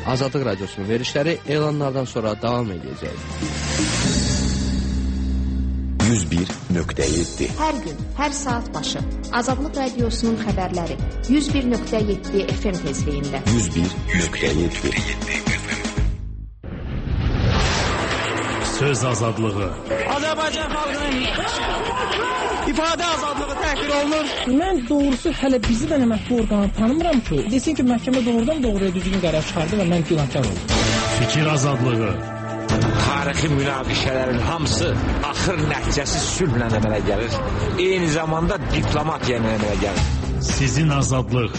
Azadlıq Radiosunun verilişləri elanlardan sonra davam edəcək. 101.7 Hər gün, hər saat başı Azadlıq Radiosunun xəbərləri 101.7 FM tezliyində 101.7 Söz azadlığı Azərbaycan xalqının ifadə azadlığı təhqir olunur. Mən doğrusu hələ bizi də mətbu orqanı tanımıram ki, desin ki, məhkəmə doğrudan-doğruya düzgün qərar çıxardı və mən günahkar oldum. Fikir azadlığı Tarixi münaqişələrin hamısı axır nəticəsi sülhlə əmələ gəlir. Eyni zamanda diplomatiya ilə əmələ gəlir. Sizin azadlıq.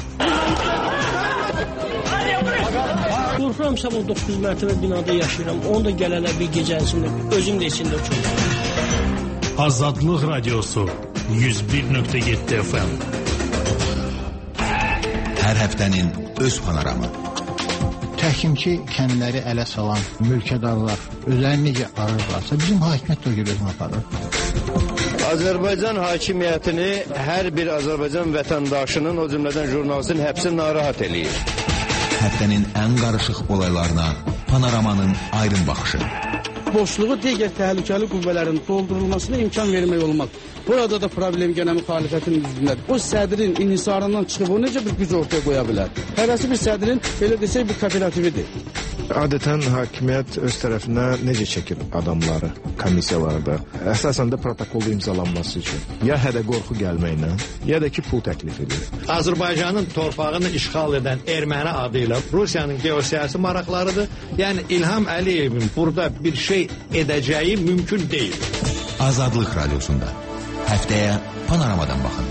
Qorxuram sabah 9 mərtəbə binada yaşayıram. Onu da gələnə bir gecənin içində, özüm də içində uçurum. Azadlıq Radiosu 101.7 FM. Hər həftənin öz panoramı. Təhkimçi kəndləri ələ salan mülkədarlar özlərini necə arırlarsa, bizim hakimiyyət də o gibi özünü aparır. Azərbaycan hakimiyyətini hər bir Azərbaycan vətəndaşının, o cümlədən jurnalistin həbsi narahat eləyir. Həftənin ən qarışıq olaylarına panoramanın aydın baxışı. Boşluğu digər təhlükəli qüvvələrin doldurulmasına imkan vermək olmaq. Burada da problem gənə müxalifətin üzündədir. O sədrin inhisarından çıxıb o necə bir güc ortaya qoya bilər? Hərəsi bir sədrin, belə desək, bir kooperatividir. Adətən hakimiyyət öz tərəfinə necə çəkir adamları komissiyalarda? Əsasən də protokolda imzalanması üçün. Ya hədə qorxu gəlməklə, ya da ki pul təklif edir. Azərbaycanın torpağını işğal edən erməni adı ilə Rusiyanın geosiyasi maraqlarıdır. Yəni İlham Əliyevin burada bir şey edəcəyi mümkün deyil. Azadlıq Radiosunda. Həftəyə panoramadan baxın.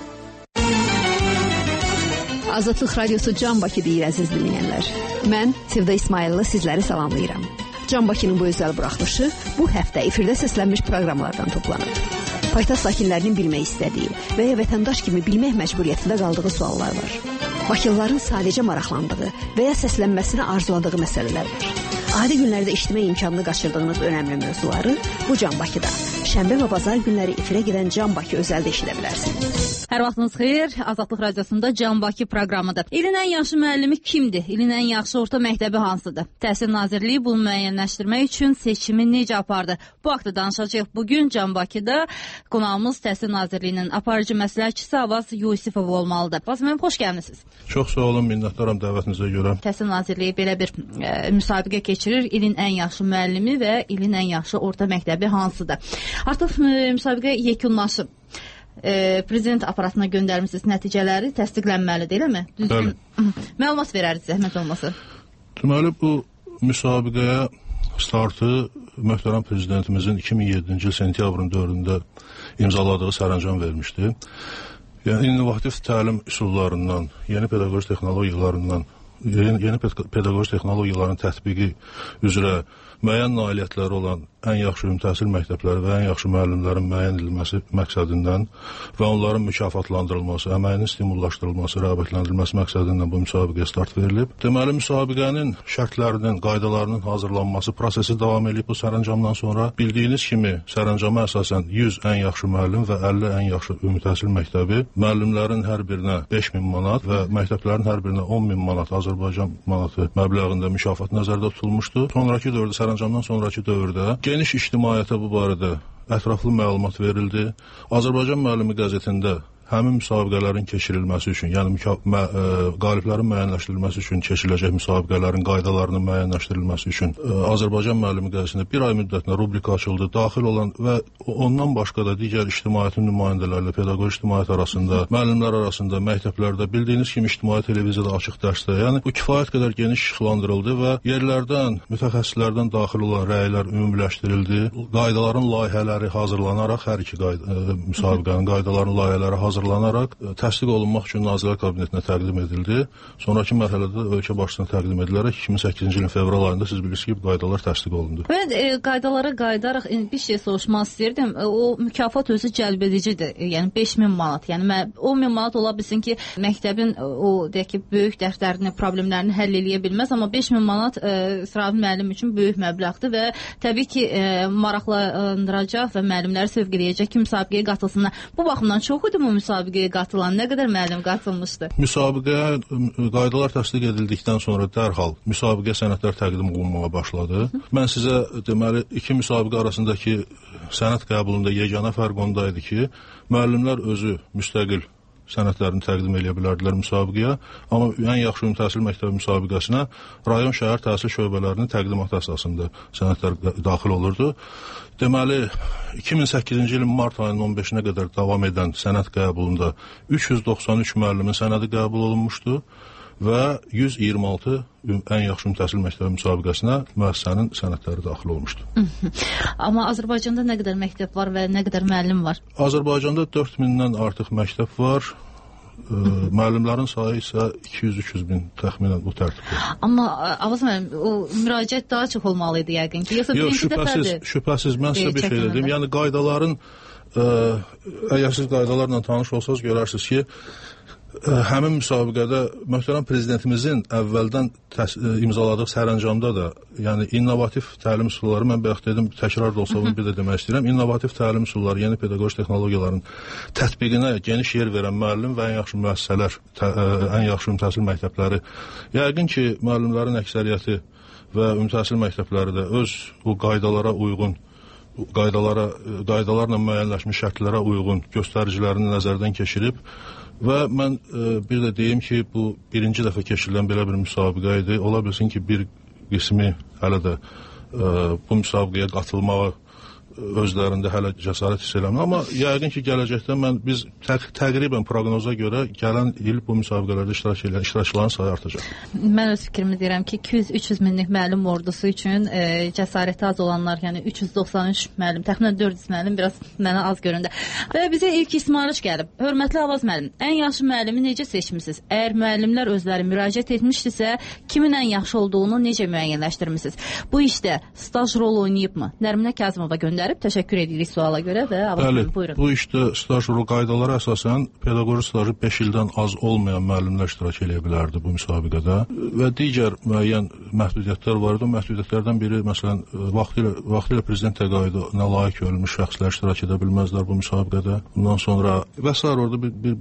Azadlıq Radiosu Can Bakı deyir əziz dinləyənlər. Mən Sevda İsmaillı sizləri salamlayıram. Can Bakının bu özəl buraxılışı bu həftə efirdə səslənmiş proqramlardan toplanıb. Paytaxt sakinlərinin bilmək istədiyi və ya vətəndaş kimi bilmək məcburiyyətində qaldığı suallar var. Bakılıların sadəcə maraqlandığı və ya səslənməsini arzuladığı məsələlər var. Adi günlərdə eşitmək imkanını qaçırdığınız önəmli mövzuları bu Can Bakıda şənbə və bazar günləri efirə gedən Can Bakı özəldə eşidə bilərsiniz. Hər vaxtınız xeyir. Azadlıq Radiosunda Can Bakı proqramıdır. İlin ən yaxşı müəllimi kimdir? İlin ən yaxşı orta məktəbi hansıdır? Təhsil Nazirliyi bunu müəyyənləşdirmək üçün seçimi necə apardı? Bu haqda danışacağıq. Bugün Can Bakıda qonağımız Təhsil Nazirliyinin aparıcı məsləhətçisi Avaz Yusifov olmalıdır. Avaz müəllim, xoş gəlmisiniz. Çox sağ olun, minnətdaram dəvətinizə görə. Təhsil Nazirliyi belə bir müsabiqə keçirir. İlin ən yaxşı müəllimi və ilin ən yaxşı orta məktəbi hansıdır? Artıq müsabiqə yekunlaşıb. Prezident aparatına göndərmişsiniz, nəticələri təsdiqlənməlidir, eləmi? Bəli. Məlumat verərdiniz, zəhmət olması. Deməli, bu müsabiqəyə startı möhtərəm prezidentimizin 2007-ci il sentyabrın 4-də imzaladığı sərəncam vermişdi. Yəni, innovativ təlim üsullarından, yeni pedaqoji texnologiyaların tətbiqi üzrə müəyyən nailiyyətləri olan ən yaxşı ümumi təhsil məktəbləri və ən yaxşı müəllimlərin müəyyən edilməsi məqsədindən və onların mükafatlandırılması, əməyinin stimullaşdırılması, rəğbətləndirilməsi məqsədindən bu müsabiqəyə start verilib. Deməli, müsabiqənin şərtlərinin, qaydalarının hazırlanması prosesi davam edib bu sərəncamdan sonra. Bildiyiniz kimi, sərəncama əsasən 100 ən yaxşı müəllim və 50 ən yaxşı ümumi təhsil məktəbi, müəllimlərin hər birinə 5.000 manat və məktəblərin hər birinə 10.000 manat Azərbaycan manatı məbləğində mükafat nəzərdə tutulmuşdu. Sonrakı dövrdə, sərəncamdan sonrakı dövrdə geniş ictimaiyyətə bu barədə ətraflı məlumat verildi. Azərbaycan müəllimi qəzetində həmin müsabiqələrin keçirilməsi üçün, yəni qaliblərin müəyyənləşdirilməsi üçün keçiriləcək müsabiqələrin qaydalarının müəyyənləşdirilməsi üçün Azərbaycan müəllimi qəzetində bir ay müddətinə rubrika açıldı. Daxil olan və ondan başqa da digər ictimaiyyətin nümayəndələrlə, pedaqoji ictimaiyyət arasında, müəllimlər arasında, məktəblərdə, bildiyiniz kimi ictimai televiziyada açıq dərsdə, yəni bu kifayət qədər geniş işıqlandırıldı və yerlərdən, mütəxəssislərdən daxil olan rəylər ümumiləşdirildi. Qaydaların layihələri hazırlanaraq, hər iki müsabiqənin qaydaların layihələri hazırlanaraq təsdiq olunmaq üçün Nazirlər Kabinetinə təqdim edildi. Sonraki mərhələdə ölkə başçısına təqdim edilərək 2008-ci ilin fevral ayında siz bilirsiniz ki, bu qaydalar təsdiq olundu. Mən qaydalara qayıdaraq bir şey soruşmaq istəyirdim. O mükafat özü cəlbedicidir. Yəni 5.000 manat. Yəni 10.000 manat ola bilsin ki, məktəbin o deyək ki, böyük dərslərini, problemlərini həll eləyə bilməz, amma 5.000 manat sıravi müəllim üçün böyük məbləğdir və təbii ki, maraqlandıracaq və müəllimləri sövq eləyəcək ki, müsabiqəyə qatılsınlar. Bu baxımdan çox idi bu müsabiqəyə qatılan nə qədər müəllim qatılmışdı? Müsabiqəyə qaydalar təsdiq edildikdən sonra dərhal müsabiqə sənədlər təqdim olunmağa başladı. Mən sizə deməli iki müsabiqə arasındakı sənəd qəbulunda yeganə fərq onda idi ki, müəllimlər özü müstəqil sənədlərini təqdim edə bilərdilər müsabiqəyə, amma ən yaxşı ümumi təhsil məktəbi müsabiqəsinə rayon şəhər təhsil şöbələrinin təqdimatı əsasında sənədlər daxil olurdu. Deməli, 2008-ci ilin mart ayının 15-nə qədər davam edən sənəd qəbulunda 393 müəllimin sənədi qəbul olunmuşdu və 126 ən yaxşı ümumi təhsil məktəbi müsabiqəsinə müəssisənin sənədləri daxil olmuşdu. Amma Azərbaycanda nə qədər məktəb var və nə qədər müəllim var? Azərbaycanda 4000-dən artıq məktəb var. Müəllimlərin sayı isə 200-300 min təxminən bu tərtibdə. Amma Avaz müəllim, o müraciət daha çox olmalı idi yəqin ki. Yox, şübhəsiz, mən sizə bir şey dedim. Yəni qaydaların, əgər siz qaydalarla tanış olsanız görərsiniz ki, həmin müsabiqədə möhtərəm prezidentimizin əvvəldən imzaladığı sərəncamda da, yəni innovativ təlim üsulları, mən bayaq dedim, təkrar da olsa bunu bir də demək istəyirəm, innovativ təlim üsulları, yeni pedaqoji texnologiyaların tətbiqinə geniş yer verən müəllim və ən yaxşı müəssisələr, ən yaxşı ümumi təhsil məktəbləri, yəqin ki, müəllimlərin əksəriyyəti və ümumi təhsil məktəbləri də öz bu qaydalara uyğun, qaydalarla müəyyənləşmiş şərtlərə uyğun göstəricilərini nəzərdən keçirib və mən bir də deyim ki, bu birinci dəfə keçirilən belə bir müsabiqə idi. Ola bilsin ki, bir qismi hələ də bu müsabiqəyə qatılmağı özlərində hələ cəsarət hiss eləmir. Amma yəqin ki, gələcəkdə biz təqribən proqnoza görə gələn il bu müsabiqələrdə iştirakçıların sayı artacaq. Mən öz fikrimi deyirəm ki, 200-300 minlik müəllim ordusu üçün cəsarəti az olanlar, yəni 393 müəllim, təxminən 400 müəllim biraz mənə az göründü. Və bizə ilk ismarış gəlib. Hörmətli Avaz müəllim, ən yaxşı müəllimi necə seçmisiniz? Əgər müəllimlər özləri müraciət etmişdisə, kimin ən yaxşı olduğunu necə müəyyənləşdirmisiniz? Bu işdə staj rol oynayıbmı? Nərminə Kazımova göndərib. Təşəkkür edirik suala görə və bəli, bu işdə staj rolu qaydalara əsasən pedaqoji stajı 5 ildən az olmayan müəllimlər iştirak edə bilərdi bu müsabiqədə və digər müəyyən məhdudiyyətlər var idi. O məhdudiyyətlərdən biri, məsələn, vaxtilə prezident təqaüdünə layiq görülmüş şəxslər iştirak edə bilməzlər bu müsabiqədə. Bundan sonra və s. orada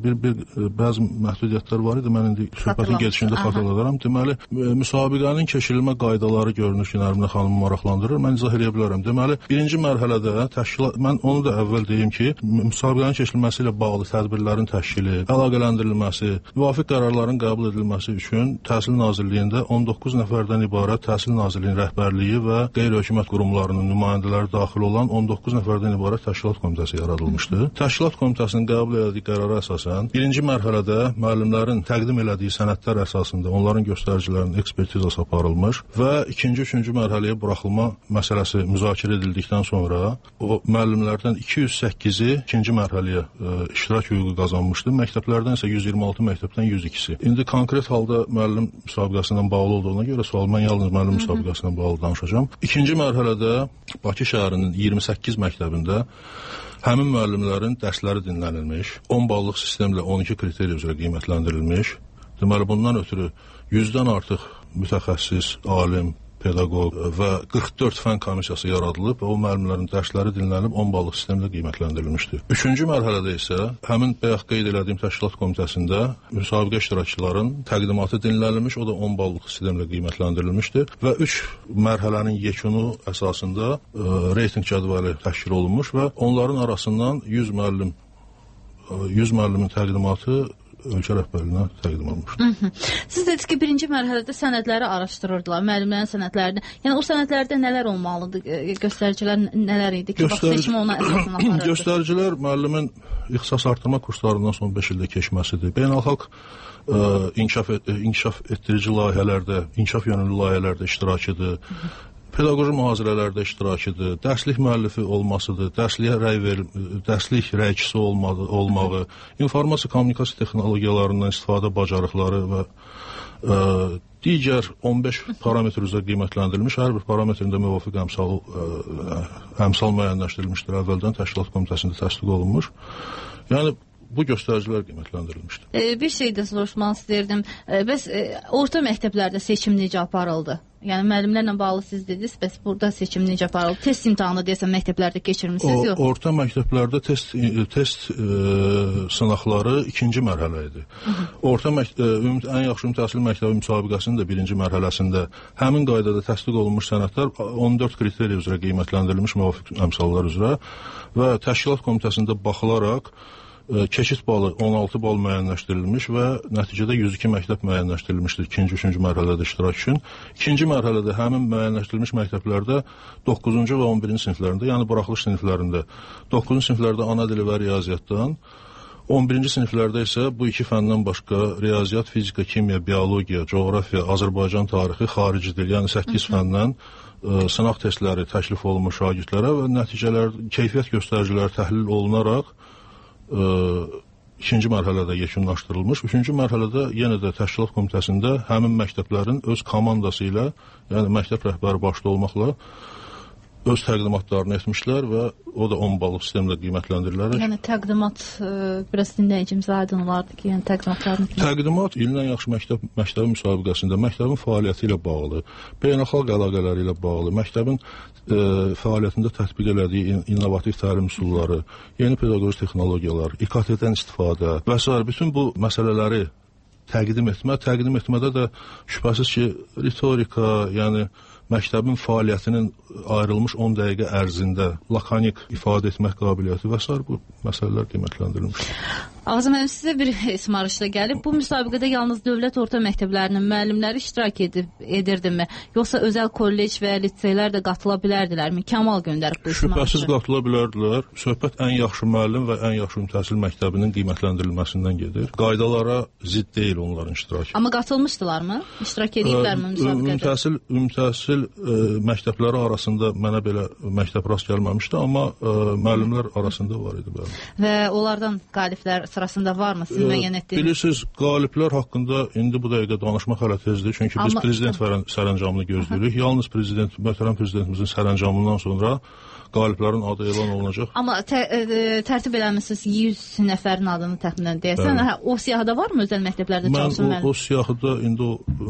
bəzi məhdudiyyətlər var idi. Mən indi söhbətin gedişində xatırladıram. Deməli, müsabiqənin keçirilmə qaydaları görünür ki, Nərminə xanımı maraqlandırır. Mən izah edə bilərəm. Deməli, birinci mərhələdə mən onu da əvvəl deyim ki, müsabiqənin keçirilməsi ilə bağlı tədbirlərin təşkili, əlaqələndirilməsi, müvafiq qərarların qəbul edilməsi üçün Təhsil Nazirliyində 19 nəfərdən ibarət Təhsil Nazirliyinin rəhbərliyi və qeyri-hökumət qurumlarının nümayəndələri daxil olan 19 nəfərdən ibarət təşkilat komitəsi yaradılmışdı. Təşkilat komitəsinin qəbul etdiyi qərara əsasən birinci mərhələdə müəllimlərin təqdim elədiyi sənədlər əsasında onların göstəricilərinin ekspertizası aparılmış və ikinci, üçüncü mərhələyə buraxılma məsələsi müzakirə edildikdən sonra o müəllimlərdən 208-i ikinci mərhələyə iştirak hüququ qazanmışdı. Məktəblərdən isə 126 məktəbdən 102-si. İndi konkret halda müəllim müsabiqəsindən bağlı olduğuna görə sual, mən yalnız müəllim müsabiqəsindən bağlı danışacağam. İkinci mərhələdə Bakı şəhərinin 28 məktəbində həmin müəllimlərin dərsləri dinlənilmiş, 10 ballıq sistemlə 12 kriteriya üzrə qiymətləndirilmiş. Deməli, bundan ötürü 100-dən artıq mütəxəssis, alim, pedaqoq və 44 fən komissiyası yaradılıb və o müəllimlərin dərsləri dinlənib 10 ballıq sistemlə qiymətləndirilmişdir. Üçüncü mərhələdə isə həmin bayaq qeyd elədiyim təşkilat komitəsində müsabiqə iştirakçıların təqdimatı dinlənilmiş, o da 10 ballıq sistemlə qiymətləndirilmişdir və 3 mərhələnin yekunu əsasında reyting cədvəli təşkil olunmuş və onların arasından 100 müəllimin təqdimatı ölkə rəhbərliyinə təqdim olunmuşdur. Siz dediniz ki, birinci mərhələdə sənədləri araşdırırdılar, müəllimlərin sənədlərini. Yəni o sənədlərdə nələr olmalıdır? Göstəricilər nələr idi ki, bax seçimi ona əsasına aparırdı? Göstəricilər müəllimin ixtisas artırma kurslarından son 5 ildə keçməsidir. Beynəlxalq inkişaf etdirici layihələrdə, inkişaf yönümlü layihələrdə iştirakıdır. Pedaqoji mühazirələrdə iştirakıdır, dərslik müəllifi olmasıdır, dərslik rəykisi olmağı, informasiya kommunikasiya texnologiyalarından istifadə bacarıqları və digər 15 parametr üzrə qiymətləndirilmiş, hər bir parametrində müvafiq əmsal müəyyənləşdirilmişdir, əvvəldən təşkilat komitəsində təsdiq olunmuş. Yəni, bu göstəricilər qiymətləndirilmişdir. Bir şey də soruşmaq istəyirdim. Bəs orta məktəblərdə seçim necə aparıldı? Yəni müəllimlərlə bağlı siz dediniz, bəs burada seçim necə aparılıb? Test imtahanı deyəsən məktəblərdə keçirmisiniz, yox? Orta məktəblərdə test sınaqları 2-ci mərhələ idi. Ən yaxşı ümumi təhsil məktəbi müsabiqəsinin də 1-ci mərhələsində həmin qaydada təsdiq olunmuş sənədlər 14 kriteriya üzrə qiymətləndirilmiş müvafiq əmsallar üzrə və təşkilat komitəsində baxılaraq keçid balı 16 bal müəyyənləşdirilmiş və nəticədə 102 məktəb müəyyənləşdirilmişdir 2-ci, 3-cü mərhələdə iştirak üçün. 2-ci mərhələdə həmin müəyyənləşdirilmiş məktəblərdə 9-cu və 11-ci siniflərində, yəni buraxılış siniflərində 9-cu siniflərdə ana dili və riyaziyyatdan, 11-ci siniflərdə isə bu iki fəndən başqa riyaziyyat, fizika, kimya, biologiya, coğrafiya, Azərbaycan tarixi, xarici dil, yəni 8 fəndən sınaq testləri təklif olunmuş şagirdlərə və nəticələr, keyfiyyət göstəriciləri təhlil olunaraq 2-ci mərhələdə yekunlaşdırılmış. 3-cü mərhələdə yenə də təşkilat komitəsində həmin məktəblərin öz komandası ilə, yəni məktəb rəhbəri başda olmaqla öz təqdimatlarını etmişlər və o da 10 ballıq sistemlə qiymətləndirilərək. Yəni təqdimat biraz dinləyicimizə aydın olardı ki, yəni təqdimatlarını... Təqdimat ilin ən yaxşı məktəbi müsabiqəsində məktəbin fəaliyyəti ilə bağlı, beynəlxalq əlaqələri ilə bağlı, məktəbin fəaliyyətində tətbiq elədiyi innovativ təlim üsulları, yeni pedaqoji texnologiyalar, İKT-dən istifadə və s. bütün bu məsələləri təqdim etmədə də şübhəsiz ki, ritorika, yəni məktəbin fəaliyyətinin ayrılmış 10 dəqiqə ərzində lakanik ifadə etmək qabiliyyəti və s. bu məsələlər qiymətləndirilmişdir. Ağzı müəllim, sizə bir ismarışda gəlib. Bu müsabiqədə yalnız dövlət orta məktəblərinin müəllimləri iştirak edirdimi? Yoxsa özəl kollec və liseylər də qatıla bilərdilərmi? Kamal göndərib bu ismarışı. Şübhəsiz qatıla bilərdilər. Söhbət ən yaxşı müəllim və ən yaxşı təhsil məktəbinin qiymətləndirilməsindən gedir. Qaydalara zidd deyil onların iştirakı. Amma qatılmışdılarmı? İştirak ediblərmi müsabiqədə? Ümumi məktəbləri arasında mənə belə məktəb rast gəlməmişdi, amma müəllimlər arasında var idi. Bəli. Və onlardan qaliblər sırasında varmı? Siz müəyyən etdiniz? Bilirsiniz, qaliblər haqqında indi bu dəqiqə danışmaq hələ tezdir, çünki biz prezident sərəncamını gözləyirik. Yalnız möhtərəm prezidentimizin sərəncamından sonra qaliblərin adı elan olunacaq. Amma tərtib eləmişsiniz 100 nəfərin adını təxminən deyəsən. O siyahıda varmı özəl məktəblərdə çalışan müəllim? O siyahıda indi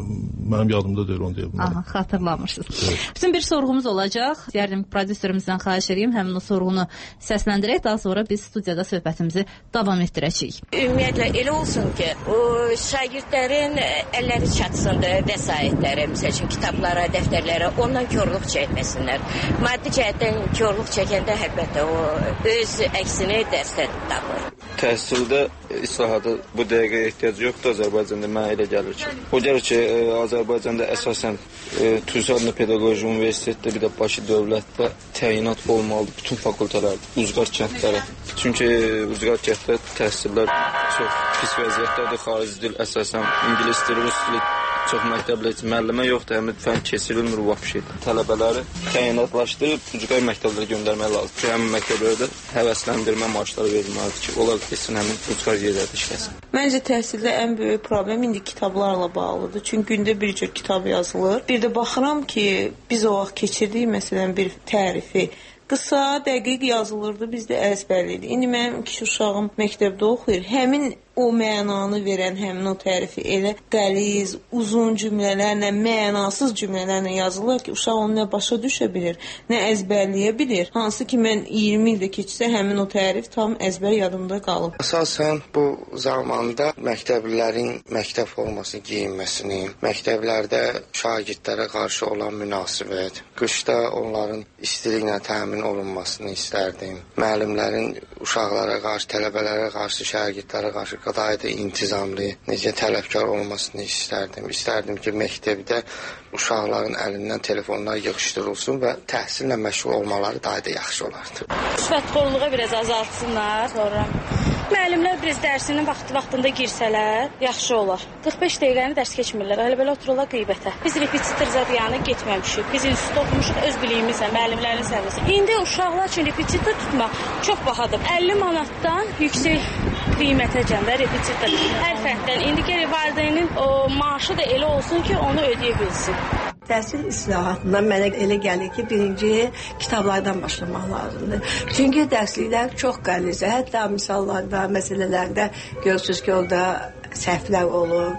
mənim yadımda deyil, onu deyə bilmərəm. Xatırlamırsınız. Bütün bir sorğumuz olacaq. Deyərdim, prodüserimizdən xahiş edeyim, həmin o sorğunu səsləndirək. Daha sonra biz studiyada söhbətimizi davam etdirəcəyik. Ümumiyyətlə elə olsun ki, o şagirdlərin əlləri çatsındır vəsaitlərə, məsəl üçün kitablara, dəftərlərə, ondan korluq çəkməsinlər. Maddi cəhətdən korluq çəkəndə əlbəttə o öz əksini dərsdə tapır. Təhsildə islahata bu dəqiqə ehtiyac yoxdur Azərbaycanda, mənə elə gəlir ki. O gəlir ki, Azərbaycanda əsasən Tuzadlı Pedaqoji Universitetdə, bir də Bakı Dövlətdə təyinat olmalıdır bütün fakültələrdə, Uzqar kəndlərə. Çünki Uzqar kənddə təhsillər çox pis vəziyyətdədir, xarici dil əsasən ingilis dili, rus dili çox məktəblə müəllimə yoxdur, həmin fən keçirilmir vəbşi. Tələbələri təyinatlaşdırıb Uzqar məktəblərə göndərmək lazımdır ki, həmin məktəblərdə həvəsləndirmə maaşları verilməlidir ki, onlar keçsin həmin Uzqar yerlərdə işləsin. Məncə təhsildə ən böyük problem indi kitablarla bağlıdır. Çünki gündə bir cür kitab yazılır. Bir də baxıram ki, biz o vaxt keçirdik məsələn bir tərifi. Qısa, dəqiq yazılırdı, biz də əzbərliydik. İndi mənim iki uşağım məktəbdə oxuyur. Həmin o mənanı verən həmin o tərifi elə qəliz, uzun cümlələrlə, mənasız cümlələrlə yazılır ki, uşaq onu nə başa düşə bilir, nə əzbərləyə bilir. Hansı ki, mən 20 ildə keçsə həmin o tərif tam əzbər yadımda qalıb. Əsasən bu zamanda məktəblilərin məktəb forması geyinməsini, məktəblərdə şagirdlərə qarşı olan münasibət, qışda onların istiliklə təmin olunmasını istərdim. Müəllimlərin uşaqlara qarşı, tələbələrə qarşı, şagirdlərə qarşı qədayda intizamlı, necə tələbkar olmasını istərdim. İstərdim ki, məktəbdə uşaqların əlindən telefonlar yığışdırılsın və təhsillə məşğul olmaları daha da yaxşı olardı. Rüşvətxorluğa biraz azaltsınlar, sonra müəllimlər biraz dərsinin vaxtında girsələr, yaxşı olar. 45 dəqiqəni dərs keçmirlər, elə belə otururlar qeybətə. Biz repetitor zadyanı getməmişik, biz institutda oxumuşuq öz biliyimizlə, müəllimlərin səviyyəsi. İndi uşaqlar üçün repetitor tutmaq çox bahadır. 50 manatdan yüksək qiymətəcən də repetitor. Hər fərddən indi gəlir valideynin maaşı da elə olsun ki, onu ödəyə bilsin. Təhsil islahatından mənə elə gəlir ki, birinci kitablardan başlamaq lazımdır. Çünki dərsliklər çox qəlizdir. Hətta misallarda, məsələlərdə görürsünüz ki, orada səhvlər olur.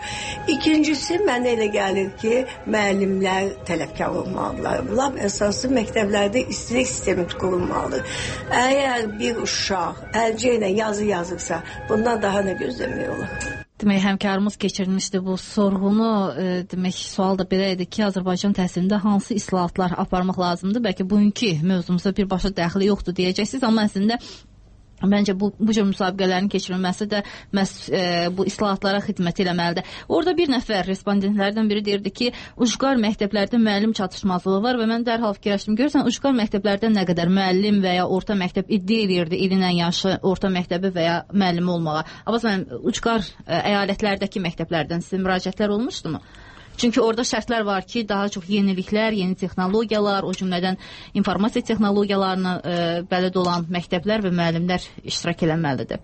İkincisi, mənə elə gəlir ki, müəllimlər tələbkar olmalılar. Lap əsası məktəblərdə istilik sistemi qurulmalıdır. Əgər bir uşaq əlcə ilə yazı yazırsa, bundan daha nə gözləmək olur? Demək, həmkarımız keçirmişdi bu sorğunu. Demək, sual da belə idi ki, Azərbaycan təhsilində hansı islahatlar aparmaq lazımdır? Bəlkə bugünkü mövzumuza birbaşa dəxli yoxdur deyəcəksiniz, amma əslində məncə bu cür müsabiqələrin keçirilməsi də məhz bu islahatlara xidmət eləməlidir. Orada bir nəfər respondentlərdən biri deyirdi ki, ucqar məktəblərdə müəllim çatışmazlığı var və mən dərhal fikirləşdim. Görürsən, ucqar məktəblərdə nə qədər müəllim və ya orta məktəb iddia edirdi ilin ən yaşı orta məktəbi və ya müəllimi olmağa. Amma mən ucqar əyalətlərdəki məktəblərdən sizin müraciətlər olmuşdumu? Çünki orada şərtlər var ki, daha çox yeniliklər, yeni texnologiyalar, o cümlədən informasiya texnologiyalarına bələd olan məktəblər və müəllimlər iştirak eləməlidir.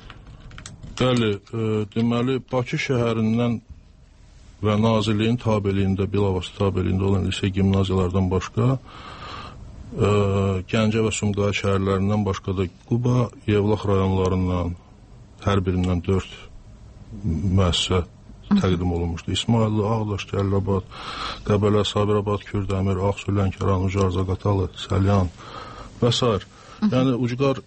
Bəli, deməli, Bakı şəhərindən və Nazirliyin tabeliyində, bilavasitə tabeliyində olan lise gimnaziyalardan başqa, Gəncə və Sumqayıt şəhərlərindən başqa da Quba, Yevlax rayonlarından hər birindən 4 müəssisə təqdim olunmuşdu. İsmayıllı, Ağdaş, Gəllabad, Qəbələ, Sabirabad, Kürdəmir, Ağsu, Lənkəran, Ucar, Zaqatalı, Səlyan və s. Yəni, ucqar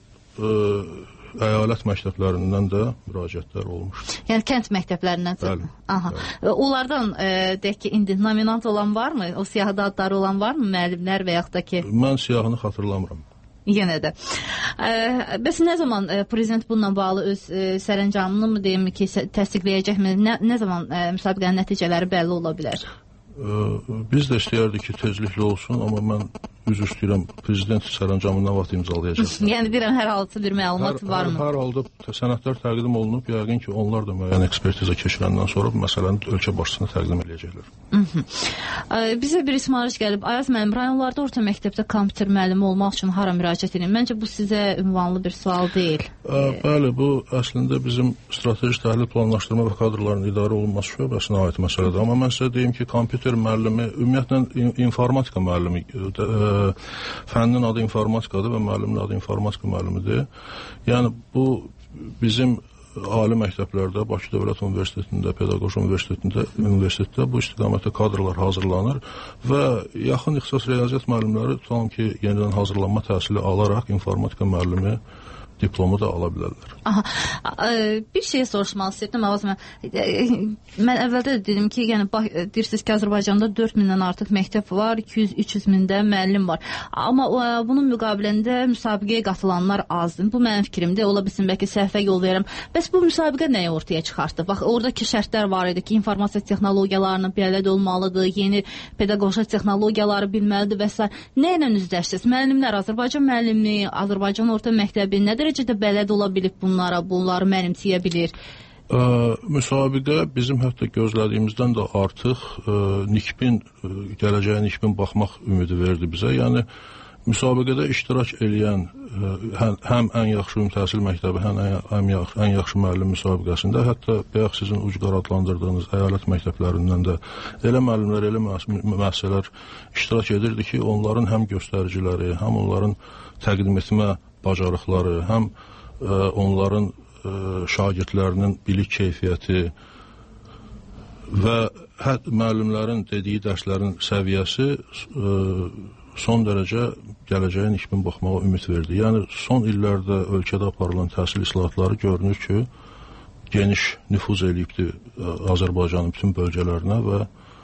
əyalət məktəblərindən də müraciətlər olmuşdur. Yəni, kənd məktəblərindən? Bəli. Aha. Onlardan, deyək ki, indi nominant olan varmı? O siyahıda adları olan varmı? Müəllimlər və yaxud da ki? Mən siyahını xatırlamıram. Yenə də. Bəs nə zaman prezident bununla bağlı öz sərəncamını mı deyim ki, təsdiqləyəcəkmi? Nə zaman müsabiqənin nəticələri bəlli ola bilər? Biz də istəyərdik ki, tezliklə olsun, amma mən üzr istəyirəm, prezident sərəncamını nə vaxt imzalayacaq? Yəni, deyirəm, hər halda bir məlumat varmı? Hər halda sənədlər təqdim olunub, yəqin ki, onlar da müəyyən ekspertiza keçirəndən sonra bu məsələni ölkə başçısına təqdim edəcəklər. Bizə bir ismarış gəlib. Ayaz müəllim, rayonlarda orta məktəbdə kompüter müəllimi olmaq üçün hara müraciət edin? Məncə bu sizə ünvanlı bir sual deyil. Bəli, bu əslində bizim strateji təhlil planlaşdırma və kadrların idarə olunması şöbəsinə aid məsələdir. Amma mən sizə deyim ki, kompüter müəllimi, ümumiyyətlə informatika müəllimi, fənnin adı informatikadır və müəllimin adı informatika müəllimidir. Yəni, bu bizim ali məktəblərdə, Bakı Dövlət Universitetində, Pedaqoji Universitetdə bu istiqamətdə kadrlar hazırlanır və yaxın ixtisas riyaziyyat müəllimləri tutalım ki, yenidən hazırlanma təhsili alaraq informatika müəllimi diplomu da ala bilərlər. Aha, bir şey soruşmaq istəyirdim. Mən əvvəldə də dedim ki, yəni, deyirsiniz ki, Azərbaycanda 4000-dən artıq məktəb var, 200-300 mində müəllim var. Amma bunun müqabilində müsabiqəyə qatılanlar azdır. Bu mənim fikrimdir. Ola bilsin, bəlkə səhvə yol verirəm. Bəs bu müsabiqə nəyə ortaya çıxartdı? Bax, oradakı şərtlər var idi ki, informasiya texnologiyalarına bələd olmalıdır, yeni pedaqoji texnologiyaları bilməlidir və s. Nə ilə üzləşdiniz? Müəllimlər, Azərbaycan müəllimliyi, Azərbaycan orta məktəbi nə dərəcədə bələd ola bilib bunları mənimsəyə bilir? Müsabiqə bizim hətta gözlədiyimizdən də artıq gələcəyə nikbin baxmaq ümidi verdi bizə. Yəni, müsabiqədə iştirak eləyən həm ən yaxşı ümumi təhsil məktəbi, həm ən yaxşı müəllim müsabiqəsində, hətta bayaq sizin ucqar adlandırdığınız əyalət məktəblərindən də elə müəllimlər, elə müəssisələr iştirak edirdi ki, onların həm göstəriciləri, həm onların təqdim etmə bacarıqları, həm onların şagirdlərinin bilik keyfiyyəti və müəllimlərin dediyi dərslərin səviyyəsi son dərəcə gələcəyə nikbin baxmağa ümid verdi. Yəni, son illərdə ölkədə aparılan təhsil islahatları görünür ki, geniş nüfuz eləyibdir Azərbaycanın bütün bölgələrinə və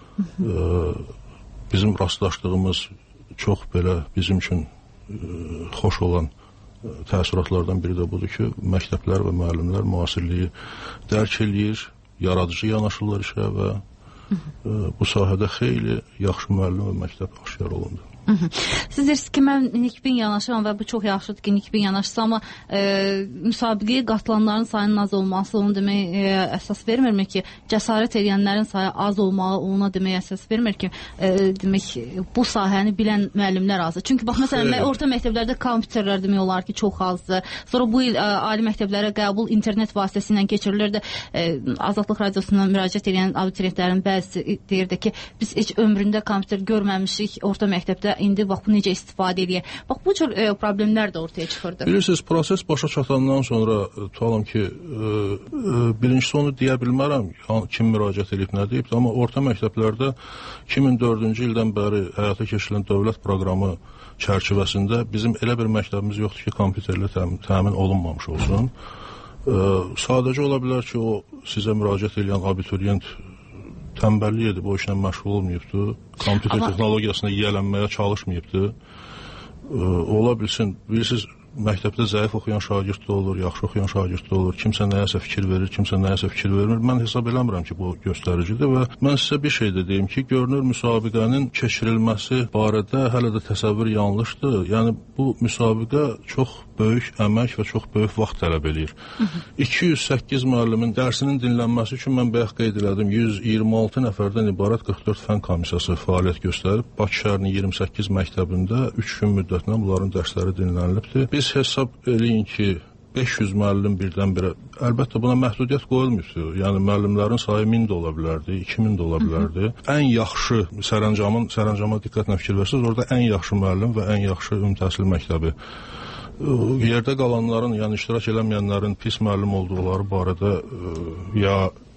bizim rastlaşdığımız çox belə bizim üçün xoş olan təəssüratlardan biri də budur ki, məktəblər və müəllimlər müasirliyi dərk eləyir, yaradıcı yanaşırlar işə və bu sahədə xeyli yaxşı müəllim və məktəb aşkar olundu. Siz deyirsiniz ki, mən nikbin yanaşıram və bu çox yaxşıdır ki, nikbin yanaşsa, amma müsabiqəyə qatılanların sayının az olması onu demək əsas vermirmi ki, cəsarət edənlərin sayı az olmağı ona demək əsas vermir ki, demək bu sahəni bilən müəllimlər azdır. Çünki bax, məsələn, orta məktəblərdə kompüterlər demək olar ki, çox azdır. Sonra bu il ali məktəblərə qəbul internet vasitəsilə keçirilirdi. Azadlıq Radiosuna müraciət edən abituriyentlərin bəzisi deyirdi ki, biz heç ömründə kompüter görməmişik orta məktəbdə. indi bax bu necə istifadə edir. Bax bu cür problemlər də ortaya çıxırdı. Bilirsiniz, proses başa çatandan sonra tutalım ki, birincisi onu deyə bilmərəm, kim müraciət edib, nə deyib, amma orta məktəblərdə 2004-cü ildən bəri həyata keçirilən dövlət proqramı çərçivəsində bizim elə bir məktəbimiz yoxdur ki, kompüterlə təmin olunmamış olsun. Sadəcə ola bilər ki, o sizə müraciət edən abituriyent tənbəllik edib, o işlə məşğul olmayıbdır, kompüter texnologiyasına yiyələnməyə çalışmayıbdır. Ola bilsin, bilirsiniz, məktəbdə zəif oxuyan şagird də olur, yaxşı oxuyan şagird də olur, kimsə nəyəsə fikir verir, kimsə nəyəsə fikir vermir. Mən hesab eləmirəm ki, bu göstəricidir və mən sizə bir şey də deyim ki, görünür müsabiqənin keçirilməsi barədə hələ də təsəvvür yanlışdır. Yəni, bu müsabiqə çox böyük əmək və çox böyük vaxt tələb edir. 208 müəllimin dərsinin dinlənməsi üçün mən bayaq qeyd elədim, 126 nəfərdən ibarət 44 fən komissiyası fəaliyyət göstərib, Bakı şəhərinin 28 məktəbində 3 gün müddətinə bunların dərsləri dinlənilibdir. Biz hesab eləyin ki, 500 müəllim birdən-birə, əlbəttə buna məhdudiyyət qoyulmuşdur. Yəni, müəllimlərin sayı 1000 də ola bilərdi, 2000 də ola bilərdi. Ən yaxşı sərəncama diqqətlə fikir versiniz, orada ən yaxşı müəllim və ən yaxşı ümumi təhsil məktəbi. Yerdə qalanların, yəni iştirak eləməyənlərin pis müəllim olduqları barədə ya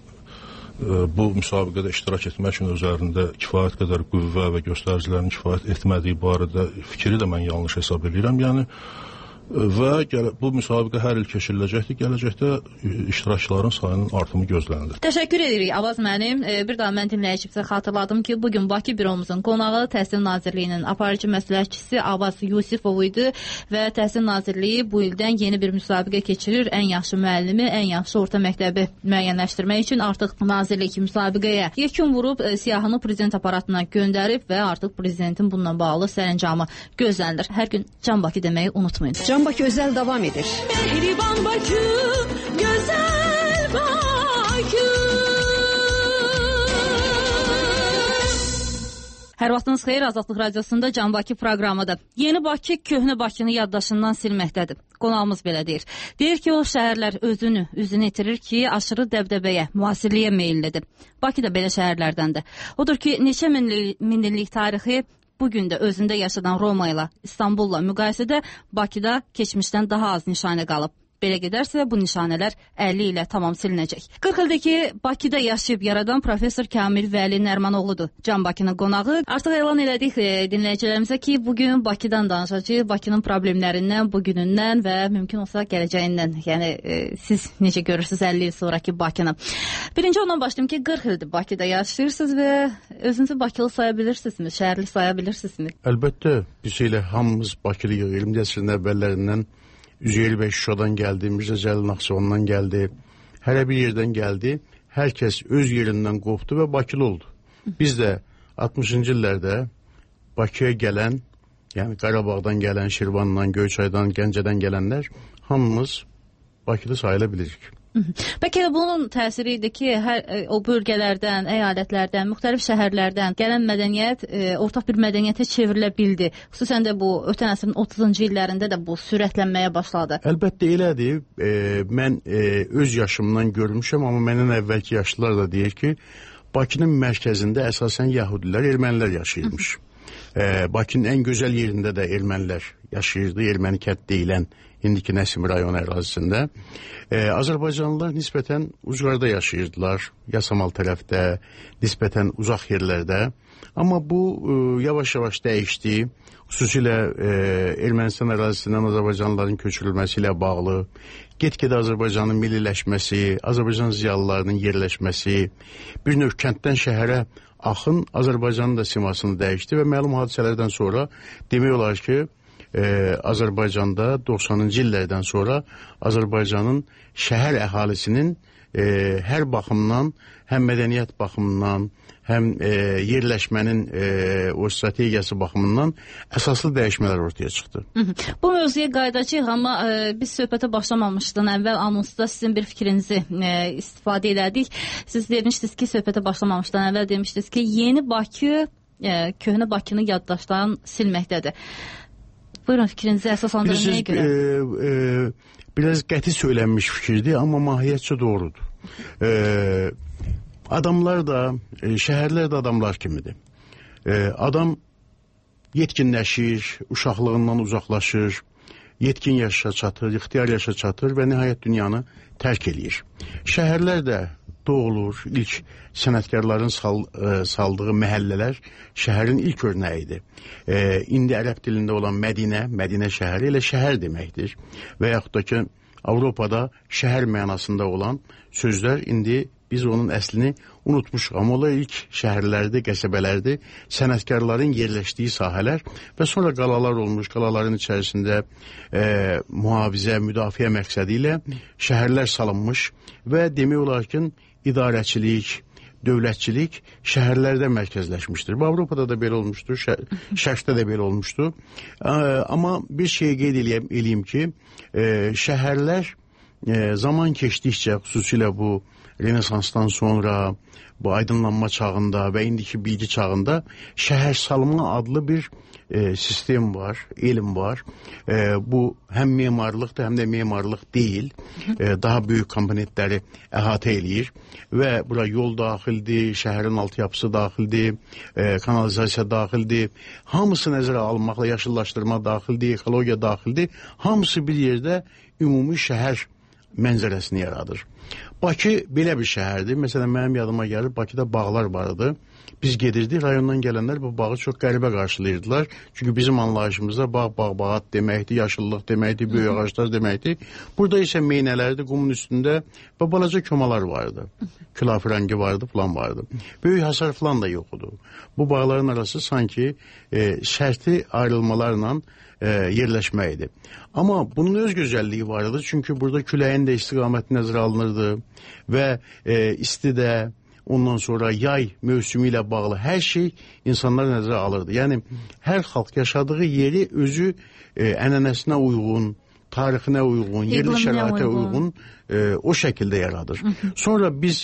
bu müsabiqədə iştirak etmək üçün özlərində kifayət qədər qüvvə və göstəricilərin kifayət etmədiyi barədə fikri də mən yanlış hesab edirəm. Yəni, və bu müsabiqə hər il keçiriləcəkdir. Gələcəkdə iştirakçıların sayının artımı gözlənilir. Təşəkkür edirik Avaz müəllim. Bir daha mən dinləyicimizə xatırladım ki, bugün Bakı büromuzun qonağı Təhsil Nazirliyinin aparıcı məsləhətçisi Avaz Yusifov idi və Təhsil Nazirliyi bu ildən yeni bir müsabiqə keçirir. Ən yaxşı müəllimi, ən yaxşı orta məktəbi müəyyənləşdirmək üçün artıq Nazirlik müsabiqəyə yekun vurub siyahını prezident aparatına göndərib və artıq prezidentin bununla bağlı sərəncamı gözlənilir. Hər gün Can Bakı deməyi unutmayın. Can Bakı özəl davam edir. Mehriban Bakı, gözəl Bakı. Hər vaxtınız xeyir, Azadlıq Radiosunda Can Bakı proqramıdır. Yeni Bakı köhnə Bakını yaddaşından silməkdədir. Qonağımız belə deyir. Deyir ki, o şəhərlər üzünü itirir ki, aşırı dəbdəbəyə, müasirliyə meyillidir. Bakı da belə şəhərlərdəndir. Odur ki, neçə minillik tarixi bugün də özündə yaşadan Roma ilə, İstanbulla müqayisədə Bakıda keçmişdən daha az nişanə qalıb. Belə gedərsə, bu nişanələr 50 ilə tamam silinəcək. 40 ildəki Bakıda yaşayıb yaradan professor Kamil Vəli Nərmanoğludur. Can Bakının qonağı. Artıq elan elədik dinləyicilərimizə ki, bugün Bakıdan danışacağıq. Bakının problemlərindən, bugünündən və mümkün olsa gələcəyindən. Yəni, siz necə görürsünüz 50 il sonraki Bakını? Birinci ondan başlayayım ki, 40 ildir Bakıda yaşayırsınız və özünüzü Bakılı saya bilirsinizmi? Şəhərli saya bilirsinizmi? Əlbəttə, biz elə hamımız Bakılıyıq. 20 əsrin əvvəllərindən Üzeyir bəy Şuşadan gəldi, Mirzə Cəlil Naxçıvandan gəldi, hələ bir yerdən gəldi. Hər kəs öz yerindən qopdu və Bakılı oldu. Biz də 60-cı illərdə Bakıya gələn, yəni Qarabağdan gələn, Şirvandan, Göyçaydan, Gəncədən gələnlər hamımız Bakılı sayıla bilirik. Bəlkə də bunun təsiri idi ki, o bölgələrdən, əyalətlərdən, müxtəlif şəhərlərdən gələn mədəniyyət ortaq bir mədəniyyətə çevrilə bildi. Xüsusən də bu ötən əsrin 30-cu illərində də bu sürətlənməyə başladı. Əlbəttə elədir. Mən öz yaşımdan görmüşəm, amma məndən əvvəlki yaşlılar da deyir ki, Bakının mərkəzində əsasən yəhudilər, ermənilər yaşayırmış. Bakının ən gözəl yerində də ermənilər yaşayırdı, erməni kənd deyilən indiki Nəsim rayonu ərazisində. Azərbaycanlılar nisbətən ucqarda yaşayırdılar, Yasamal tərəfdə, nisbətən uzaq yerlərdə. Amma bu yavaş-yavaş dəyişdi. Xüsusilə Ermənistan ərazisindən Azərbaycanlıların köçürülməsi ilə bağlı, get-gedə Azərbaycanın milliləşməsi, Azərbaycan ziyalılarının yerləşməsi, bir növ kənddən şəhərə axın Azərbaycanın da simasını dəyişdi və məlum hadisələrdən sonra demək olar ki, Azərbaycanda 90-cı illərdən sonra Azərbaycanın şəhər əhalisinin hər baxımdan, həm mədəniyyət baxımından, həm yerləşmənin o strategiyası baxımından əsaslı dəyişmələr ortaya çıxdı. Bu mövzuya qayıdacağıq, amma biz söhbətə başlamamışdan əvvəl anonsda sizin bir fikrinizi istifadə elədik. Siz demişdiniz ki, söhbətə başlamamışdan əvvəl demişdiniz ki, yeni Bakı köhnə Bakını yaddaşdan silməkdədir. Buyurun, fikrinizi əsaslandırın, nəyə görə? Biraz qəti söylənmiş fikirdir, amma mahiyyətcə doğrudur. Adamlar da, şəhərlər də adamlar kimidir. Adam yetkinləşir, uşaqlığından uzaqlaşır, yetkin yaşa çatır, ixtiyar yaşa çatır və nihayət dünyanı tərk eləyir. Şəhərlər də doğulur. İlk sənətkarların saldığı məhəllələr şəhərin ilk örnəyidir. İndi ərəb dilində olan Mədinə şəhəri elə şəhər deməkdir. Və yaxud da ki, Avropada şəhər mənasında olan sözlər indi biz onun əslini unutmuşuq. Amma onlar ilk şəhərlərdir, qəsəbələrdir, sənətkarların yerləşdiyi sahələr və sonra qalalar olmuş, qalaların içərisində mühafizə, müdafiə məqsədi ilə şəhərlər salınmış və demək olar ki, idarəçilik, dövlətçilik şəhərlərdə mərkəzləşmişdir. Bu Avropada da belə olmuşdur, Şərqdə də belə olmuşdur. Amma bir şey qeyd eləyim ki, şəhərlər zaman keçdikcə, xüsusilə bu Renesansdan sonra, bu aydınlanma çağında və indiki bilgi çağında şəhər salımı adlı bir sistem var, elm var. Bu həm memarlıqdır, həm də memarlıq deyil. Daha böyük komponentləri əhatə eləyir və bura yol daxildir, şəhərin altyapısı daxildir, kanalizasiya daxildir. Hamısı nəzərə alınmaqla yaşıllaşdırma daxildir, ekologiya daxildir. Hamısı bir yerdə ümumi şəhər mənzərəsini yaradır. Bakı belə bir şəhərdir. Məsələn, mənim yadıma gəlir, Bakıda bağlar vardı. Biz gedirdik, rayondan gələnlər bu bağı çox qəribə qarşılayırdılar. Çünki bizim anlayışımızda bağ-bağat deməkdir, yaşıllıq deməkdir, böyük ağaclar deməkdir. Burada isə meynələrdir, qumun üstündə və balaca komalar vardı. Külafrəngi vardı, falan vardı. Böyük hasar falan da yox idi. Bu bağların arası sanki şərti ayrılmalarla yerləşməkdir. Amma bunun öz gözəlliyi var idi. Çünki burada küləyin də istiqaməti nəzərə alınırdı və istidə, ondan sonra yay mövsümü ilə bağlı hər şey insanlar nəzərə alırdı. Yəni, hər xalq yaşadığı yeri özü ənənəsinə uyğun, tarixinə uyğun, yerli şəraitə uyğun o şəkildə yaradır. Sonra biz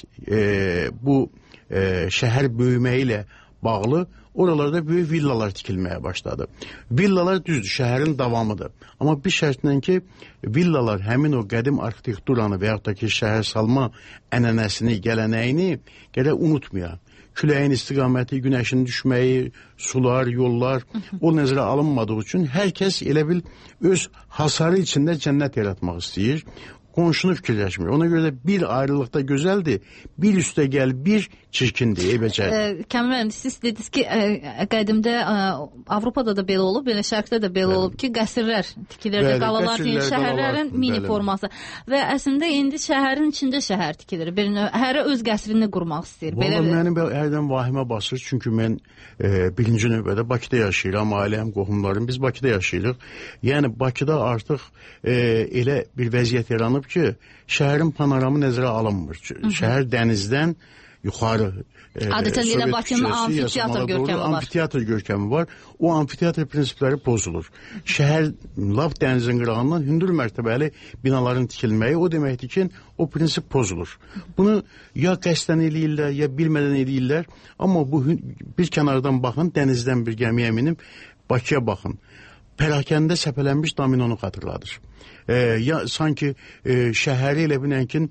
bu şəhər böyüməyi ilə bağlı oralarda böyük villalar tikilməyə başladı. Villalar düzdür, şəhərin davamıdır. Amma bir şərtlə ki, villalar həmin o qədim arxitekturanı və yaxud da ki, şəhər salma ənənəsini, gələnəyini gərək unutmayaq. Küləyin istiqaməti, günəşin düşməyi, sular, yollar, o nəzərə alınmadığı üçün hər kəs elə bil öz hasarı içində cənnət yaratmaq istəyir. Qonşunu fikirləşmir. Ona görə də bir ayrılıqda gözəldir, bir üstə gəl, bir çirkindir, eybəcər. Kəmrən, siz dediniz ki, qədimdə Avropada da belə olub, belə Şərqdə də belə olub ki, qəsrlər tikilirdi, qalalar tikilir, şəhərlərin mini forması. Və əslində indi şəhərin içində şəhər tikilir. Hərə öz qəsrini qurmaq istəyir. Valla mənim hərdən vahimə basır, çünki mən birinci növbədə Bakıda yaşayıram, ailəm, qohumlarım, biz Bakıda yaşayırıq. Yəni, Bakıda artıq elə bir vəziyyət yaranıb ki, şəhərin panoramı nəzərə alınmır. Şəhər dənizdən yuxarı adətən elə Bakının amfiteatr görkəmi var. Amfiteatr görkəmi var. O amfiteatr prinsipləri pozulur. Şəhər lap dənizin qırağından hündür mərtəbəli binaların tikilməyi o deməkdir ki, o prinsip pozulur. Bunu ya qəsdən eləyirlər, ya bilmədən eləyirlər. Amma bu bir kənardan baxın, dənizdən bir gəmiyə minib Bakıya baxın. Pərakəndə səpələnmiş dominonu xatırladır. Ya sanki şəhəri elə bilən ki,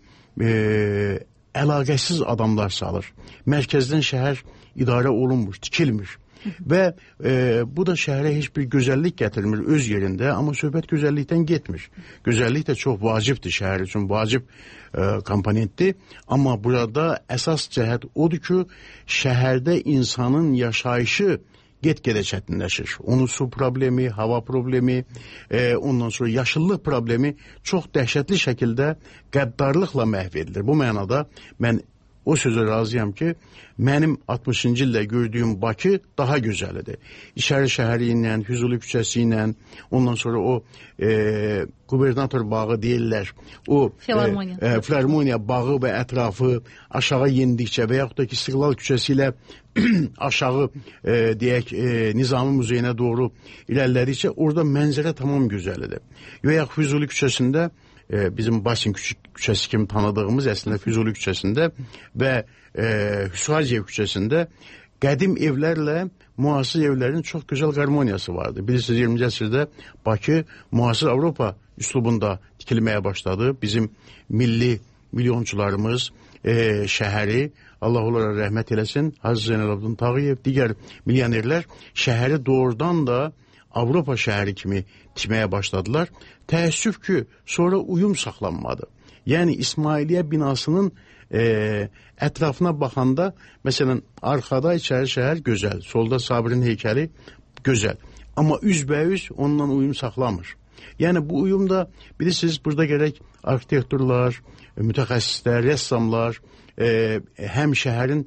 əlaqəsiz adamlar salır. Mərkəzdən şəhər idarə olunmur, tikilmir. Və bu da şəhərə heç bir gözəllik gətirmir öz yerində, amma söhbət gözəllikdən getmir. Gözəllik də çox vacibdir, şəhər üçün vacib komponentdir. Amma burada əsas cəhət odur ki, şəhərdə insanın yaşayışı get-gedə çətinləşir. Onun su problemi, hava problemi, ondan sonra yaşıllıq problemi çox dəhşətli şəkildə qəddarlıqla məhv edilir. Bu mənada mən o sözə razıyam ki, mənim 60-cı ildə gördüyüm Bakı daha gözəlidir. İçəri şəhəri ilə, Füzuli küçəsi ilə, ondan sonra o qubernator bağı deyirlər, o Filarmoniya bağı və ətrafı aşağı yendikcə və yaxud da ki, İstiqlal küçəsi ilə aşağı deyək Nizami Muzeyinə doğru irəlilədikcə orada mənzərə tamam gözəlidir. Və yaxud Füzuli küçəsində bizim Basin küçəsi kimi tanıdığımız əslində Füzuli küçəsində və Hüsarciyev küçəsində qədim evlərlə müasir evlərin çox gözəl qarmoniyası vardı. Bilirsiniz, 20-ci əsrdə Bakı müasir Avropa üslubunda tikilməyə başladı. Bizim milli milyonçularımız şəhəri, Allah onlara rəhmət eləsin, Hacı Zeynalabdin Tağıyev, digər milyonerlər şəhəri doğrudan da Avropa şəhəri kimi tikməyə başladılar. Təəssüf ki, sonra uyum saxlanmadı. Yəni İsmailiyyə binasının ətrafına baxanda, məsələn, arxada içəri şəhər gözəl, solda Sabirin heykəli gözəl. Amma üzbəyüz ondan uyum saxlamır. Yəni bu uyumda bilirsiniz, burada gərək arxitektorlar, mütəxəssislər, rəssamlar, həm şəhərin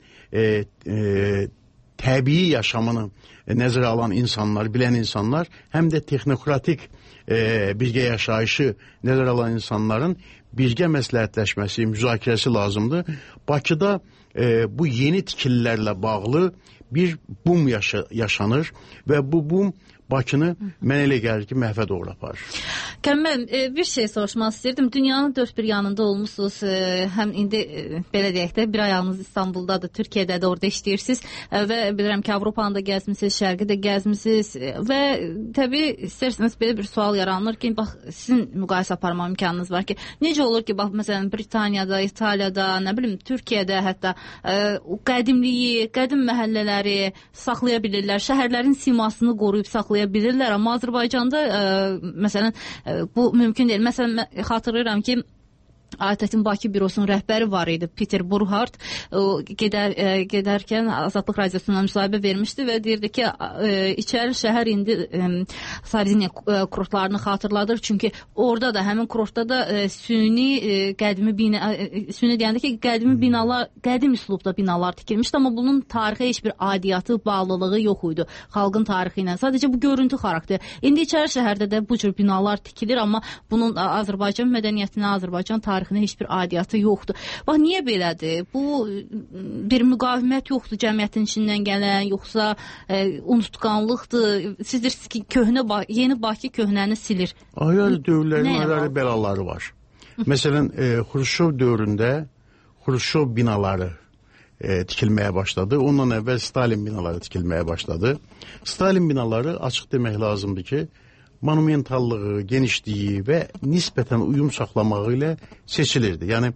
təbii yaşamını nəzərə alan insanlar, bilən insanlar, həm də texnokratik birgə yaşayışı nəzərə alan insanların birgə məsləhətləşməsi, müzakirəsi lazımdır. Bakıda bu yeni tikililərlə bağlı bir bum yaşanır və bu bum Bakını mən elə gəlir ki, məhvə doğru aparır. Kəmmən, bir şey soruşmaq istəyirdim. Dünyanın dörd bir yanında olmuşsunuz. Həm indi belə deyək də bir ayağınız İstanbuldadır, Türkiyədə də orada işləyirsiniz və bilirəm ki, Avropanı da gəzmisiniz, Şərqi də gəzmisiniz və təbii istərseniz belə bir sual yaranır ki, bax sizin müqayisə aparma imkanınız var ki, necə olur ki, bax məsələn Britaniyada, İtaliyada, nə bilim Türkiyədə hətta qədimliyi, qədim məhəllələri saxlaya bilirlər, şəhərlərin simasını qoruyub saxlaya bilirlər, amma Azərbaycanda məsələn bu mümkün deyil. Məsələn, xatırlayıram ki, ATƏT-in Bakı bürosunun rəhbəri var idi, Peter Burhart. O gedərkən Azadlıq Radiosundan müsahibə vermişdi və deyirdi ki, içəri şəhər indi Sardinya kurortlarını xatırladır. Çünki orada da, həmin kurortda da süni deyəndə ki, qədimi binalar, qədim üslubda binalar tikilmişdi, amma bunun tarixə heç bir adiyyatı, bağlılığı yox idi xalqın tarixi ilə. Sadəcə bu görüntü xarakteri. İndi içəri şəhərdə də bu cür binalar tikilir, amma bunun Azərbaycan mədəniyyətinə, Azərbaycan tarixinə heç bir adiyyatı yoxdur. Bax, niyə belədir? Bu bir müqavimət yoxdur cəmiyyətin içindən gələn, yoxsa unutqanlıqdır? Siz deyirsiniz ki, yeni Bakı köhnəni silir. Ayrı dövrlərin ayrı bəlaları var. Məsələn, Xruşov dövründə Xruşov binaları tikilməyə başladı. Ondan əvvəl Stalin binaları tikilməyə başladı. Stalin binaları, açıq demək lazımdır ki, monumentallığı, genişliyi və nisbətən uyum saxlamağı ilə seçilirdi. Yəni,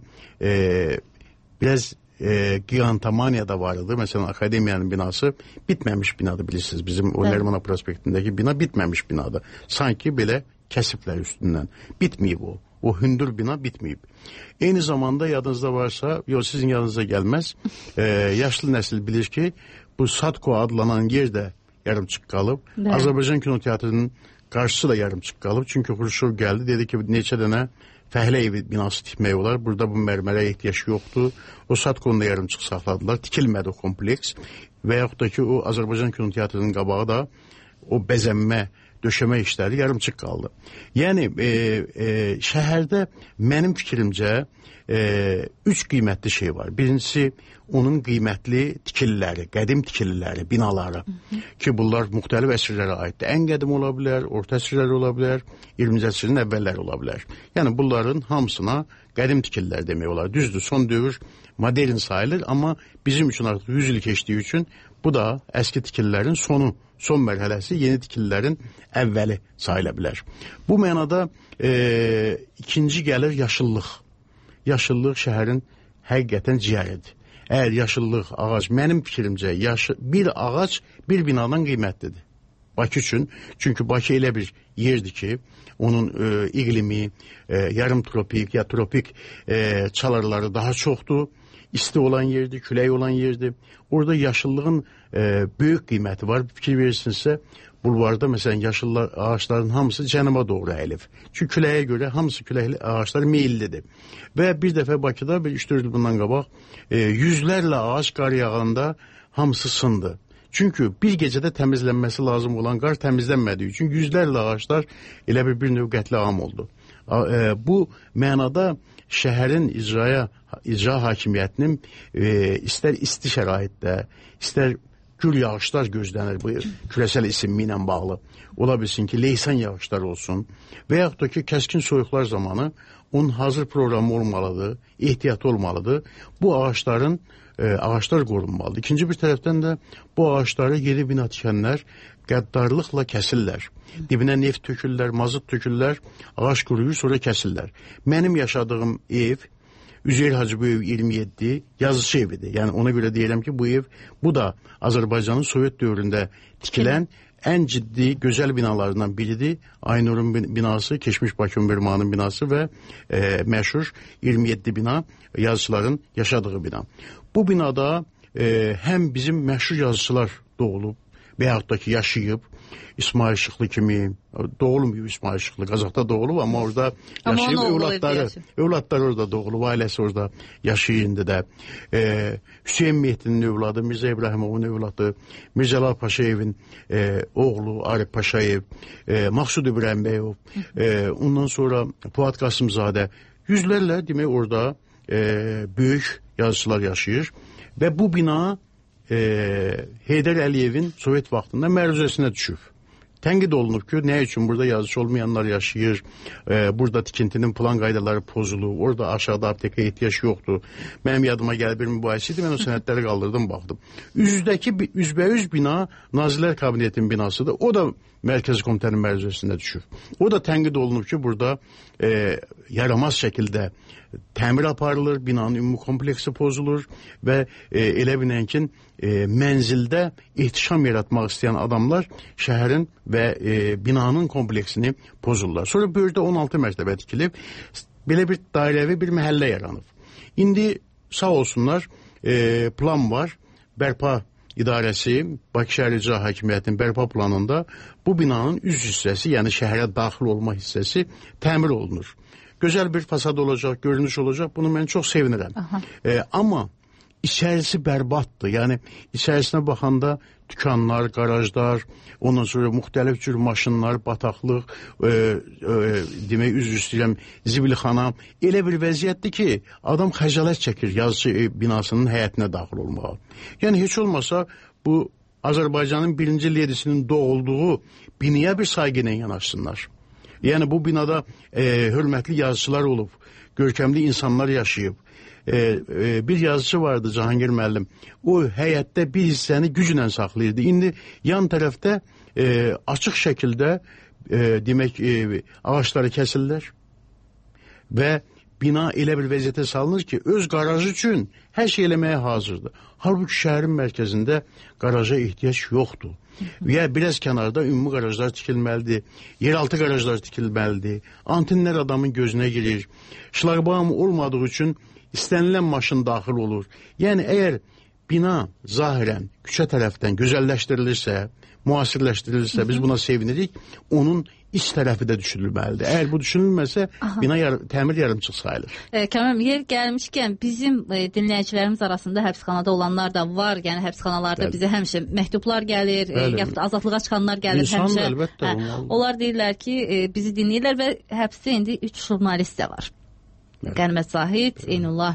biraz gigantomaniya da var idi. Məsələn, akademiyanın binası bitməmiş binadır, bilirsiniz. Bizim o Lermana prospektindəki bina bitməmiş binadır. Sanki belə kəsiblər üstündən. Bitməyib o. O hündür bina bitməyib. Eyni zamanda yadınızda varsa, sizin yadınıza gəlməz, yaşlı nəsil bilir ki, bu Sadko adlanan yer də yarımçıq qalıb. Azərbaycan Kinoteatrının qarşısı da yarımçıq qalıb. Çünki Xruşov gəldi, dedi ki, neçə dənə fəhlə evi binası tikmək olar. Burada bu mərmərə ehtiyac yoxdur. O Sadkonu da yarımçıq saxladılar. Tikilmədi o kompleks. Və yaxud da ki, o Azərbaycan Kinoteatrının qabağı da o bəzənmə, döşəmə işləri yarımçıq qaldı. Yəni, şəhərdə mənim fikrimcə 3 qiymətli şey var. Birincisi, onun qiymətli tikililəri, qədim tikililəri, binaları ki, bunlar müxtəlif əsrlərə aiddir. Ən qədim ola bilər, orta əsrlər ola bilər, 20-ci əsrin əvvəlləri ola bilər. Yəni, bunların hamısına qədim tikililər demək olar. Düzdür, son dövr modern sayılır, amma bizim üçün artıq 100 il keçdiyi üçün bu da əski tikililərin sonu, son mərhələsi yeni tikililərin əvvəli sayıla bilər. Bu mənada ikinci gəlir yaşıllıq. Yaşıllıq şəhərin həqiqətən ciyəridir. Əgər yaşıllıq, ağac, mənim fikrimcə bir ağac bir binadan qiymətlidir. Bakı üçün. Çünki Bakı elə bir yerdir ki, onun iqlimi, yarım tropik ya tropik çalarları daha çoxdur. İsti olan yerdir, külək olan yerdir. Orada yaşıllığın böyük qiyməti var. Fikir verirsinizsə, bulvarda məsələn yaşıllar, ağaçların hamısı cənuba doğru əyilib. Çünki küləyə görə hamısı küləkli ağaçlar meyillidir. Və bir dəfə Bakıda bir 3-4 il bundan qabaq yüzlərlə ağac qar yağanda hamısı sındı. Çünki bir gecədə təmizlənməsi lazım olan qar təmizlənmədiyi üçün yüzlərlə ağaçlar elə bir növ qətliam oldu. Bu mənada şəhərin icra hakimiyyətinin istər isti şəraitdə, istər gül yağışlar gözlənir bu küresel isimli ilə bağlı. Ola bilsin ki, leysan yağışlar olsun və yaxud da ki, kəskin soyuqlar zamanı onun hazır programı olmalıdır, ehtiyatı olmalıdır. Bu ağaçlar qorunmalıdır. İkinci bir tərəfdən də bu ağaçları yeni bina tikənlər qəddarlıqla kəsirlər. Dibinə neft tökürlər, mazut tökürlər, ağac quruyur, sonra kəsirlər. Mənim yaşadığım ev Üzeyir Hacıböyev 27 yazıcı evidir. Yani ona göre diyelim ki bu ev, bu da Azərbaycanın Sovet dövründə tikilən ən ciddi gözəl binalarından biridir. Aynur'un binası, Keçmiş Bakı Ünvermanın binası və məşhur 27 bina yazıçıların yaşadığı bina. Bu binada həm bizim məşhur yazıçılar doğulub və yaxud da ki yaşayıb. İsmail Şıxlı kimi, doğulmayıb İsmail Şıxlı, Qazaxda doğulub ama orada yaşayıb, övladları orada doğulub, ailəsi orada yaşayır indi də. Hüseyin Mehdinin övladı, Mirzə İbrahimovun övladı, Mirzəlal Paşayevin oğlu Arif Paşayev, Maqsud İbrahimbəyov, ondan sonra Fuad Qasımzadə, yüzlərlə demək orada böyük yazıçılar yaşayır və bu bina Heydər Əliyevin Sovet vaxtında məruzəsinə düşüb. Tənqid olunub ki, nə üçün burada yazıcı olmayanlar yaşayır, burada tikintinin plan qaydaları pozulub, orada aşağıda aptekaya ehtiyac yoxdur. Mənim yadıma gəlir bir mübahisə idi, mən o sənədləri qaldırdım, baxdım. Üzdəki üzbəüz bina Nazirlər Kabinetinin binasıdır, o da Mərkəzi Komitənin məruzəsində düşüb. O da tənqid olunub ki, burada yaramaz şəkildə təmir aparılır, binanın ümumi kompleksi pozulur və elə bilənkin mənzildə ihtişam yaratmaq istəyən adamlar şəhərin və binanın kompleksini pozurlar. Sonra böyürdə 16 mərtəbə tikilib, belə bir dairəvi bir məhəllə yaranıb. İndi sağ olsunlar plan var, bərpa İdarəsi, Bakı Şəhər İcra Hakimiyyətinin bərpa planında bu binanın üst hissəsi, yəni şəhərə daxil olma hissəsi təmir olunur. Gözəl bir fasad olacaq, görünüş olacaq. Bunu mən çox sevinirəm. Amma içərisi bərbaddır. Yəni içərisinə baxanda dükanlar, qarajlar, ondan sonra müxtəlif cür maşınlar, bataqlıq, demək üzr istəyirəm, zibilxana. Elə bir vəziyyətdir ki, adam xəcalət çəkir yazıcı binasının həyətinə daxil olmağa. Yəni heç olmasa bu Azərbaycanın birinci ledisinin doğulduğu binaya bir sayğı ilə yanaşsınlar. Yəni bu binada hörmətli yazıçılar olub, görkəmli insanlar yaşayıb. Bir yazıcı vardı Cahangir müəllim. O həyətdə bir hissəni güclə saxlayırdı. İndi yan tərəfdə açıq şəkildə demək ağaçları kəsirlər və bina elə bir vəziyyətə salınır ki, öz qarajı üçün hər şey eləməyə hazırdır. Halbuki şəhərin mərkəzində qaraja ehtiyac yoxdur. Və biraz kənarda ümumi qarajlar tikilməlidir, yeraltı qarajlar tikilməlidir, antenlər adamın gözünə girir, şlaqbaum olmadığı üçün istənilən maşın daxil olur. Yəni əgər bina zahirən küçə tərəfdən gözəlləşdirilirsə, müasirləşdirilirsə, biz buna sevinirik, onun iç tərəfi də düşünülməlidir. Əgər bu düşünülməsə, bina təmir yarımçıq sayılır. Kəmal, yer gəlmişkən bizim dinləyicilərimiz arasında həbsxanada olanlar da var. Yəni həbsxanalarda bizə həmişə məktublar gəlir, yaxud azadlığa çıxanlar gəlir həmişə. Əlbəttə, onlar deyirlər ki, bizi dinləyirlər və həbsdə indi 3 jurnalist də var. Qənimət Zahid, Eynullah,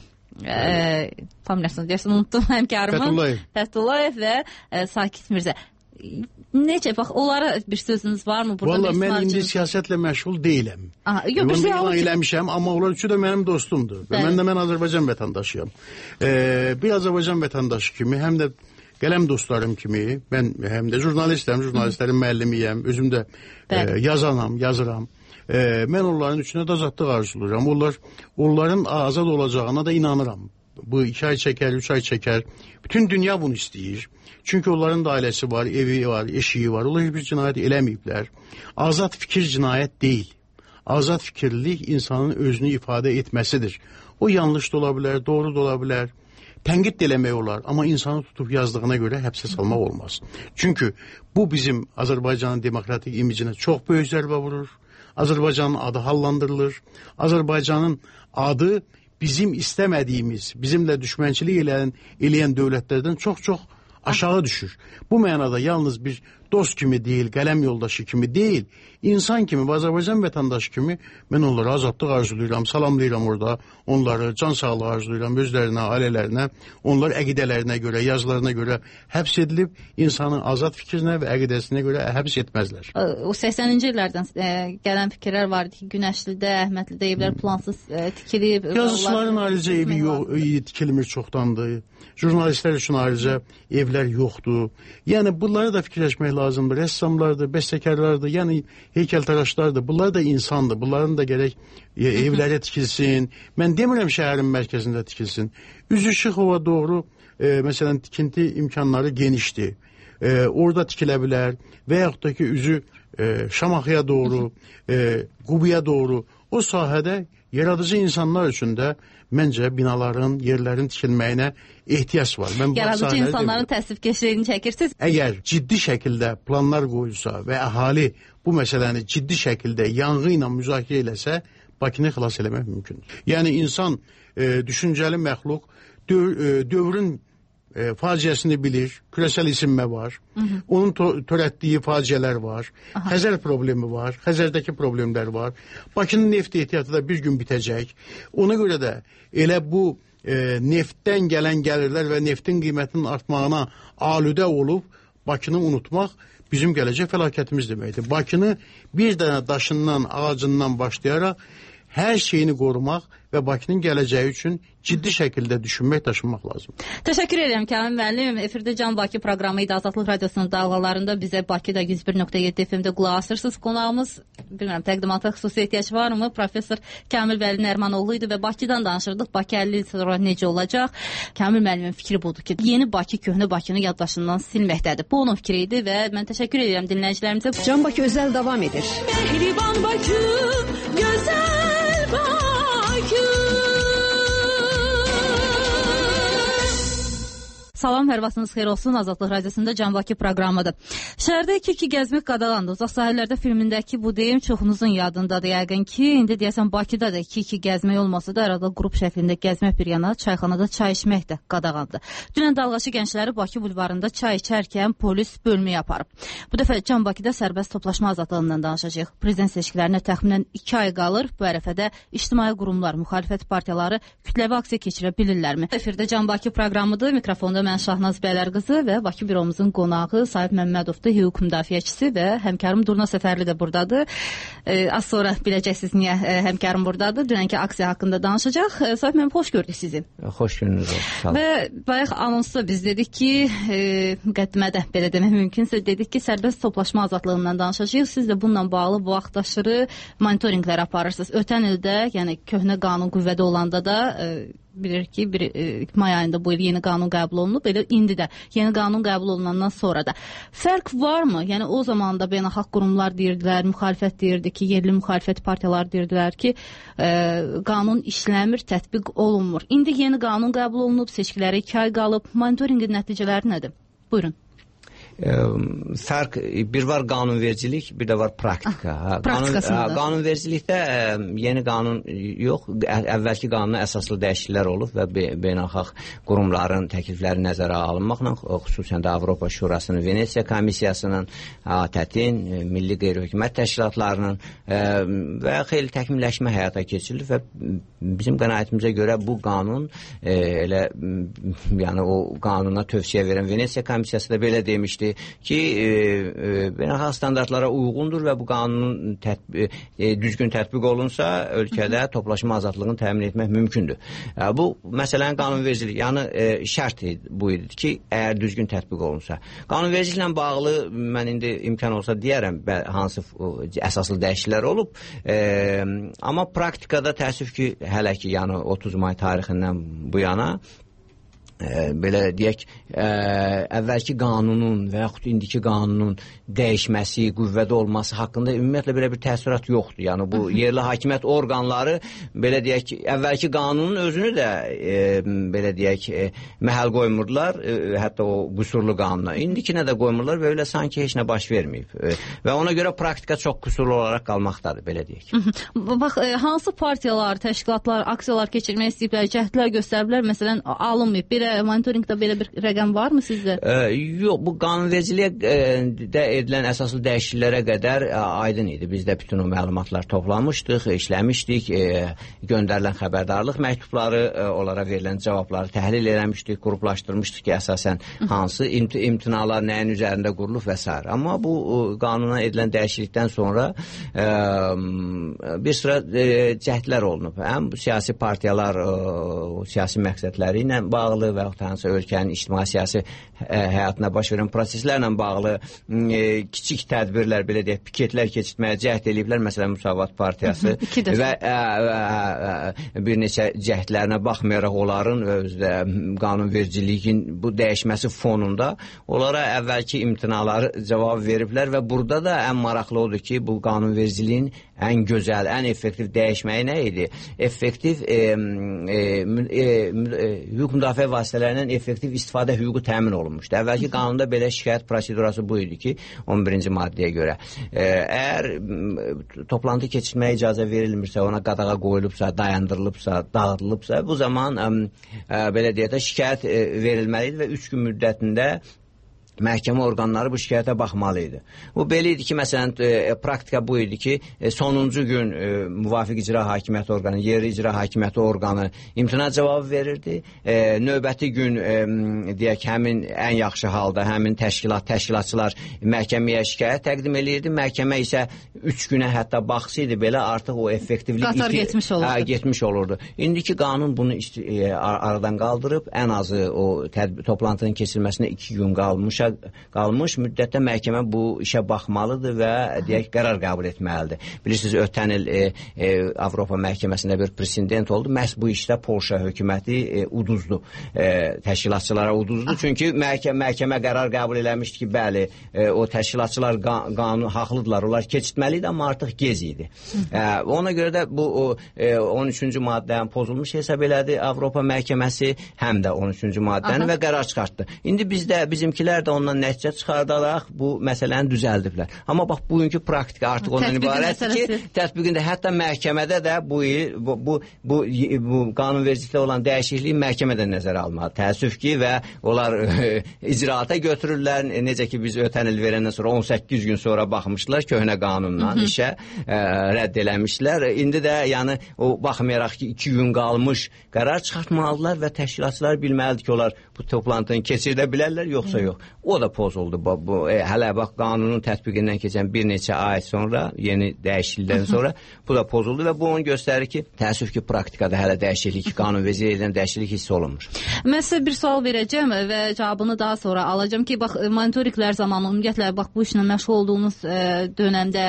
familiyasını deyirsən, unutdum, həmkarımın Fəthullayev və Sakit Mirzə. Necə, bax, onlara bir sözünüz var mı? Valla mən indi siyasətlə məşğul deyiləm. Yox, ilan eləmişəm, amma onlar üçü də mənim dostumdur. Mən Azərbaycan vətəndaşıyam. Bir Azərbaycan vətəndaşı kimi, həm də qələm dostlarım kimi, mən həm də jurnalistəm, jurnalistlərin müəllimiyəm, özüm də yazanam, yazıram. Mən onların üçünə də azadlıq arzulayıram. Onların azad olacağına da inanıram. Bu 2 ay çəkər, 3 ay çəkər. Bütün dünya bunu istəyir. Çünki onların da ailəsi var, evi var, eşiyi var. Onlar heç bir cinayət eləməyiblər. Azad fikir cinayət deyil. Azad fikirlik insanın özünü ifadə etməsidir. O yanlış da ola bilər, doğru da ola bilər. Tənqid də eləmək olar, amma insanı tutub yazdığına görə həbsə salmaq olmaz. Çünki bu bizim Azərbaycanın demokratik imicinə çox böyük zərbə vurur. Azərbaycanın adı hallandırılır. Azərbaycanın adı bizim istəmədiyimiz, bizimlə düşmənçilik eləyən dövlətlərdən çox-çox aşağı düşür. Bu mənada yalnız bir dost kimi deyil, qələm yoldaşı kimi deyil, insan kimi, Azərbaycan vətəndaşı kimi mən onlara azadlıq arzulayıram, salamlayıram orada, onları can sağlığı arzulayıram, özlərinə, ailələrinə, onlar əqidələrinə görə, yazılarına görə həbs edilib, insanın azad fikrinə və əqidəsinə görə həbs etməzlər. O 80-ci illərdən gələn fikirlər vardı ki, Günəşlidə, Əhmədlidə evlər plansız tikilib. Yazıçıların ayrıca evi tikilmir çoxdandır. Jurnalistlər üçün ayrıca evlər yoxdur. Yəni bunları da fikirləşmək lazımdır. lazımdır. Rəssamlardır, bəstəkarlardır, yəni heykəltaraşlardır. Bunlar da insandır. Bunların da gərək evlərə tikilsin. Mən demirəm şəhərin mərkəzində tikilsin. Üzü Şıxova doğru məsələn tikinti imkanları genişdir. Orada tikilə bilər və yaxud da ki üzü Şamaxıya doğru, Qubuya doğru o sahədə yaradıcı insanlar üçün də məncə binaların, yerlərin tikilməyinə ehtiyac var. Yaradıcı insanların təsvifkeşliyini çəkirsiniz. Əgər ciddi şəkildə planlar qoyulsa və əhali bu məsələni ciddi şəkildə yanğı ilə müzakirə eləsə, Bakını xilas eləmək mümkündür. Yəni insan düşüncəli məxluq dövrün faciəsini bilir, küresel isinmə var, onun törətdiyi faciələr var, Xəzər problemi var, Xəzərdəki problemlər var, Bakının neft ehtiyatı da bir gün bitəcək. Ona görə də elə bu neftdən gələn gəlirlər və neftin qiymətinin artmağına alüdə olub Bakını unutmaq bizim gələcək fəlakətimiz deməkdir. Bakını bir dənə daşından, ağacından başlayaraq hər şeyini qorumaq və Bakının gələcəyi üçün ciddi şəkildə düşünmək, daşınmaq lazım. Təşəkkür edirəm Kamil müəllim. Efirdə Can Bakı proqramı idi. Azadlıq Radiosunun dalğalarında bizə Bakıda 101.7 FM-də qulaq asırsınız. Qonağımız, bilmirəm, təqdimata xüsusi ehtiyac varmı? Professor Kamil Vəli Nərmanoğlu idi və Bakıdan danışırdıq. Bakı 50 il sonra necə olacaq? Kamil müəllimin fikri budur ki, yeni Bakı köhnə Bakını yaddaşından silməkdədir. Bu onun fikri idi və mən təşəkkür edirəm dinləyicilərimizə. Can Bakı özəl davam edir. Mehriban Bakı, gözəl Bakı. Salam, hər vaxtınız xeyir olsun. Azadlıq Radiosunda Can Bakı proqramıdır. Şəhərdə 2-2 gəzmək qadağandır. Uzaq sahillərdə filmindəki bu deyim çoxunuzun yadındadır yəqin ki, indi deyəsən Bakıda da 2-2 gəzmək olmasa da arada qrup şəklində gəzmək bir yana, çayxanada çay içmək də qadağandır. Dünən dalğaçı gəncləri Bakı bulvarında çay içərkən polis bölməyə aparıb. Bu dəfə Can Bakıda sərbəst toplaşma azadlığından danışacağıq. Prezident seçkilərinə təxminən 2 ay qalır. Bu ərəfədə ictimai qurumlar, müxalifət partiyaları kütləvi aksiya keçirə bilirlərmi? Efirdə Can Bakı proqramıdır. Mikrofonda mən Şahnaz Bəylərqızı və Bakı büromuzun qonağı Sahib Məmmədovdur, hüquq müdafiəçisi və həmkarım Durna Səfərli də buradadır. Az sonra biləcəksiniz niyə həmkarım buradadır. Dünənki aksiya haqqında danışacaq. Sahib Məmmədov, xoş gördük sizi. Xoş gününüz olsun. Və bayaq anonsda biz dedik ki, müqəddimədə belə demək mümkünsə, dedik ki, sərbəst toplaşma azadlığından danışacağıq. Siz də bununla bağlı bu vaxtaşırı monitorinqlər aparırsınız. Ötən ildə, yəni köhnə qanun qüvvədə olanda da bilir ki, may ayında bu il yeni qanun qəbul olunub, elə indi də yeni qanun qəbul olunandan sonra da. Fərq varmı? Yəni o zaman da beynəlxalq qurumlar deyirdilər, müxalifət deyirdi ki, yerli müxalifət partiyalar deyirdilər ki, qanun işləmir, tətbiq olunmur. İndi yeni qanun qəbul olunub, seçkilərə 2 ay qalıb, monitorinqin nəticələri nədir? Buyurun. Fərq bir var qanunvericilik, bir də var praktika. Qanunvericilikdə yeni qanun yox, əvvəlki qanuna əsaslı dəyişikliklər olub və beynəlxalq qurumların təklifləri nəzərə alınmaqla, xüsusən də Avropa Şurasının, Venesiya Komissiyasının, ATƏT-in, Milli Qeyri-Hökumət Təşkilatlarının və xeyli təkmilləşmə həyata keçirilir və bizim qənaətimizə görə bu qanun elə yəni o qanuna tövsiyə verən Venesiya Komissiyası da belə demişdi ki, beynəlxalq standartlara uyğundur və bu qanunun düzgün tətbiq olunsa, ölkədə toplaşma azadlığını təmin etmək mümkündür. Bu, məsələn, qanunvericilik, yəni şərt bu idi ki, əgər düzgün tətbiq olunsa. Qanunvericiliklə bağlı mən indi imkan olsa deyərəm, hansı əsaslı dəyişikliklər olub, amma praktikada təəssüf ki, hələ ki, yəni 30 may tarixindən bu yana belə deyək, əvvəlki qanunun və yaxud indiki qanunun dəyişməsi, qüvvədə olması haqqında ümumiyyətlə belə bir təəssürat yoxdur. Yəni bu yerli hakimiyyət orqanları belə deyək, əvvəlki qanunun özünü də belə deyək, məhəl qoymurdular, hətta o qüsurlu qanuna. İndikinə də qoymurlar və elə sanki heç nə baş verməyib. Və ona görə praktika çox qüsurlu olaraq qalmaqdadır, belə deyək. Bax, hansı partiyalar, təşkilatlar, aksiyalar keçirmək istəyiblər, cəhdlər göstəriblər, məsələn, alınmayıb. Monitoringdə belə bir rəqəm varmı sizdə? Yox, bu qanunvericiliyə edilən əsaslı dəyişikliklərə qədər aydın idi. Biz də bütün o məlumatlar toplamışdıq, işləmişdik, göndərilən xəbərdarlıq məktubları, onlara verilən cavabları təhlil eləmişdik, qruplaşdırmışdıq ki, əsasən hansı imtinalar nəyin üzərində qurulub və s. Amma bu qanuna edilən dəyişiklikdən sonra bir sıra cəhdlər olunub. Həm siyasi partiyalar siyasi məqsədləri ilə bağlı və yaxud hansı ölkənin ictimai-siyasi həyatına baş verən proseslərlə bağlı kiçik tədbirlər, belə deyək, piketlər keçirtməyə cəhd ediblər. Məsələn, Müsavat Partiyası və bir neçə cəhdlərinə baxmayaraq onların özdə qanunvericiliyin bu dəyişməsi fonunda onlara əvvəlki imtinaları cavab veriblər və burada da ən maraqlı odur ki, bu qanunvericiliyin ən gözəl, ən effektiv dəyişməyi nə idi? Effektiv hüquq müdafiə vasitələrindən effektiv istifadə hüququ təmin olunmuşdu. Əvvəlki qanunda belə şikayət prosedurası bu idi ki, 11-ci maddəyə görə. Əgər toplantı keçirməyə icazə verilmirsə, ona qadağa qoyulubsa, dayandırılıbsa, dağıdılıbsa, bu zaman belə deyək də şikayət verilməli idi və 3 gün müddətində məhkəmə orqanları bu şikayətə baxmalı idi. Bu belə idi ki, məsələn, praktika bu idi ki, sonuncu gün müvafiq icra hakimiyyəti orqanı, yerli icra hakimiyyəti orqanı imtina cavabı verirdi. Növbəti gün, deyək, həmin ən yaxşı halda, həmin təşkilatçılar məhkəməyə şikayət təqdim edirdi. Məhkəmə isə 3 günə hətta baxsaydı belə artıq o effektivlik getmiş olurdu. İndiki qanun bunu aradan qaldırıb, ən azı o toplantının keçirilməsinə 2 gün qalmış müddətdə məhkəmə bu işə baxmalıdır və deyək, qərar qəbul etməlidir. Bilirsiniz, ötən il Avropa məhkəməsində bir president oldu. Məhz bu işdə Polşa hökuməti uduzdu. Təşkilatçılara uduzdu. Çünki məhkəmə qərar qəbul eləmişdi ki, bəli, o təşkilatçılar qanun haqlıdırlar, onlar keçirtməlidir, amma artıq gec idi. Ona görə də bu 13-cü maddənin pozulmuş hesab elədi Avropa məhkəməsi, həm də 13-cü maddəni və qərar çıxartdı. İndi bizimkilər də ondan nəticə çıxardaraq bu məsələni düzəldiblər. Amma bax, bugünkü praktika artıq ondan ibarətdir ki, tətbiqində hətta məhkəmədə də bu qanunvericilikdə olan dəyişikliyi məhkəmədə nəzərə almalı. Təəssüf ki, və onlar icraata götürürlər. Necə ki, biz ötən il verəndən sonra 18 gün sonra baxmışlar köhnə qanundan işə rədd eləmişlər. İndi də yəni o baxmayaraq ki, 2 gün qalmış qərar çıxartmalıdırlar və təşkilatçılar bilməlidir ki, onlar bu toplantını keçirdə bilərlər, yoxsa yox. O da pozuldu. Hələ bax, qanunun tətbiqindən keçən bir neçə ay sonra, yeni dəyişiklikdən sonra bu da pozuldu və bu onu göstərir ki, təəssüf ki, praktikada hələ dəyişiklik, qanunvericiliyindən dəyişiklik hiss olunmur. Mən sizə bir sual verəcəm və cavabını daha sonra alacağım ki, bax, monitorinqlər zamanı ümumiyyətlə bax, bu işlə məşğul olduğunuz dönəmdə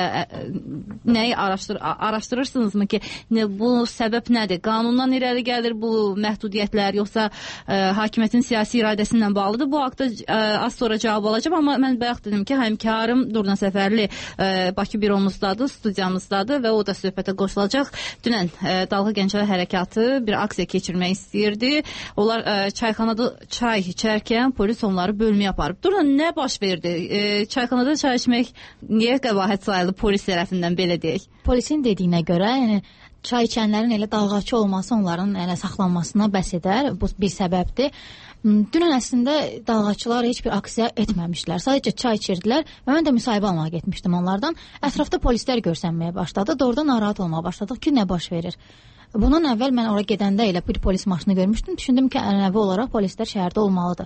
nəyi araşdırırsınızmı ki, bu səbəb nədir? Qanundan irəli gəlir bu məhdudiyyətlər, yoxsa hakimiyyətin siyasi iradəsindən bağlıdır? Bu haqda az sonra cavab alacağım, amma mən bayaq dedim ki, həmkarım Durna Səfərli Bakı büromuzdadır, studiyamızdadır və o da söhbətə qoşulacaq. Dünən Dalğa Gənclər Hərəkatı bir aksiya keçirmək istəyirdi. Onlar çayxanada çay içərkən polis onları bölməyə aparıb. Durna, nə baş verdi? Çayxanada çay içmək niyə qəbahət sayılıb polis tərəfindən, belə deyək? Polisin dediyinə görə, yəni çay içənlərin elə dalğaçı olması onların elə saxlanmasına bəs edər. Bu bir səbəbdir. Dünən əslində dalğaçılar heç bir aksiya etməmişlər. Sadəcə çay içirdilər və mən də müsahibə almağa getmişdim onlardan. Ətrafda polislər görsənməyə başladı. Doğrudan narahat olmağa başladıq ki, nə baş verir? Bundan əvvəl mən ora gedəndə elə bir polis maşını görmüşdüm. Düşündüm ki, ənənəvi olaraq polislər şəhərdə olmalıdır.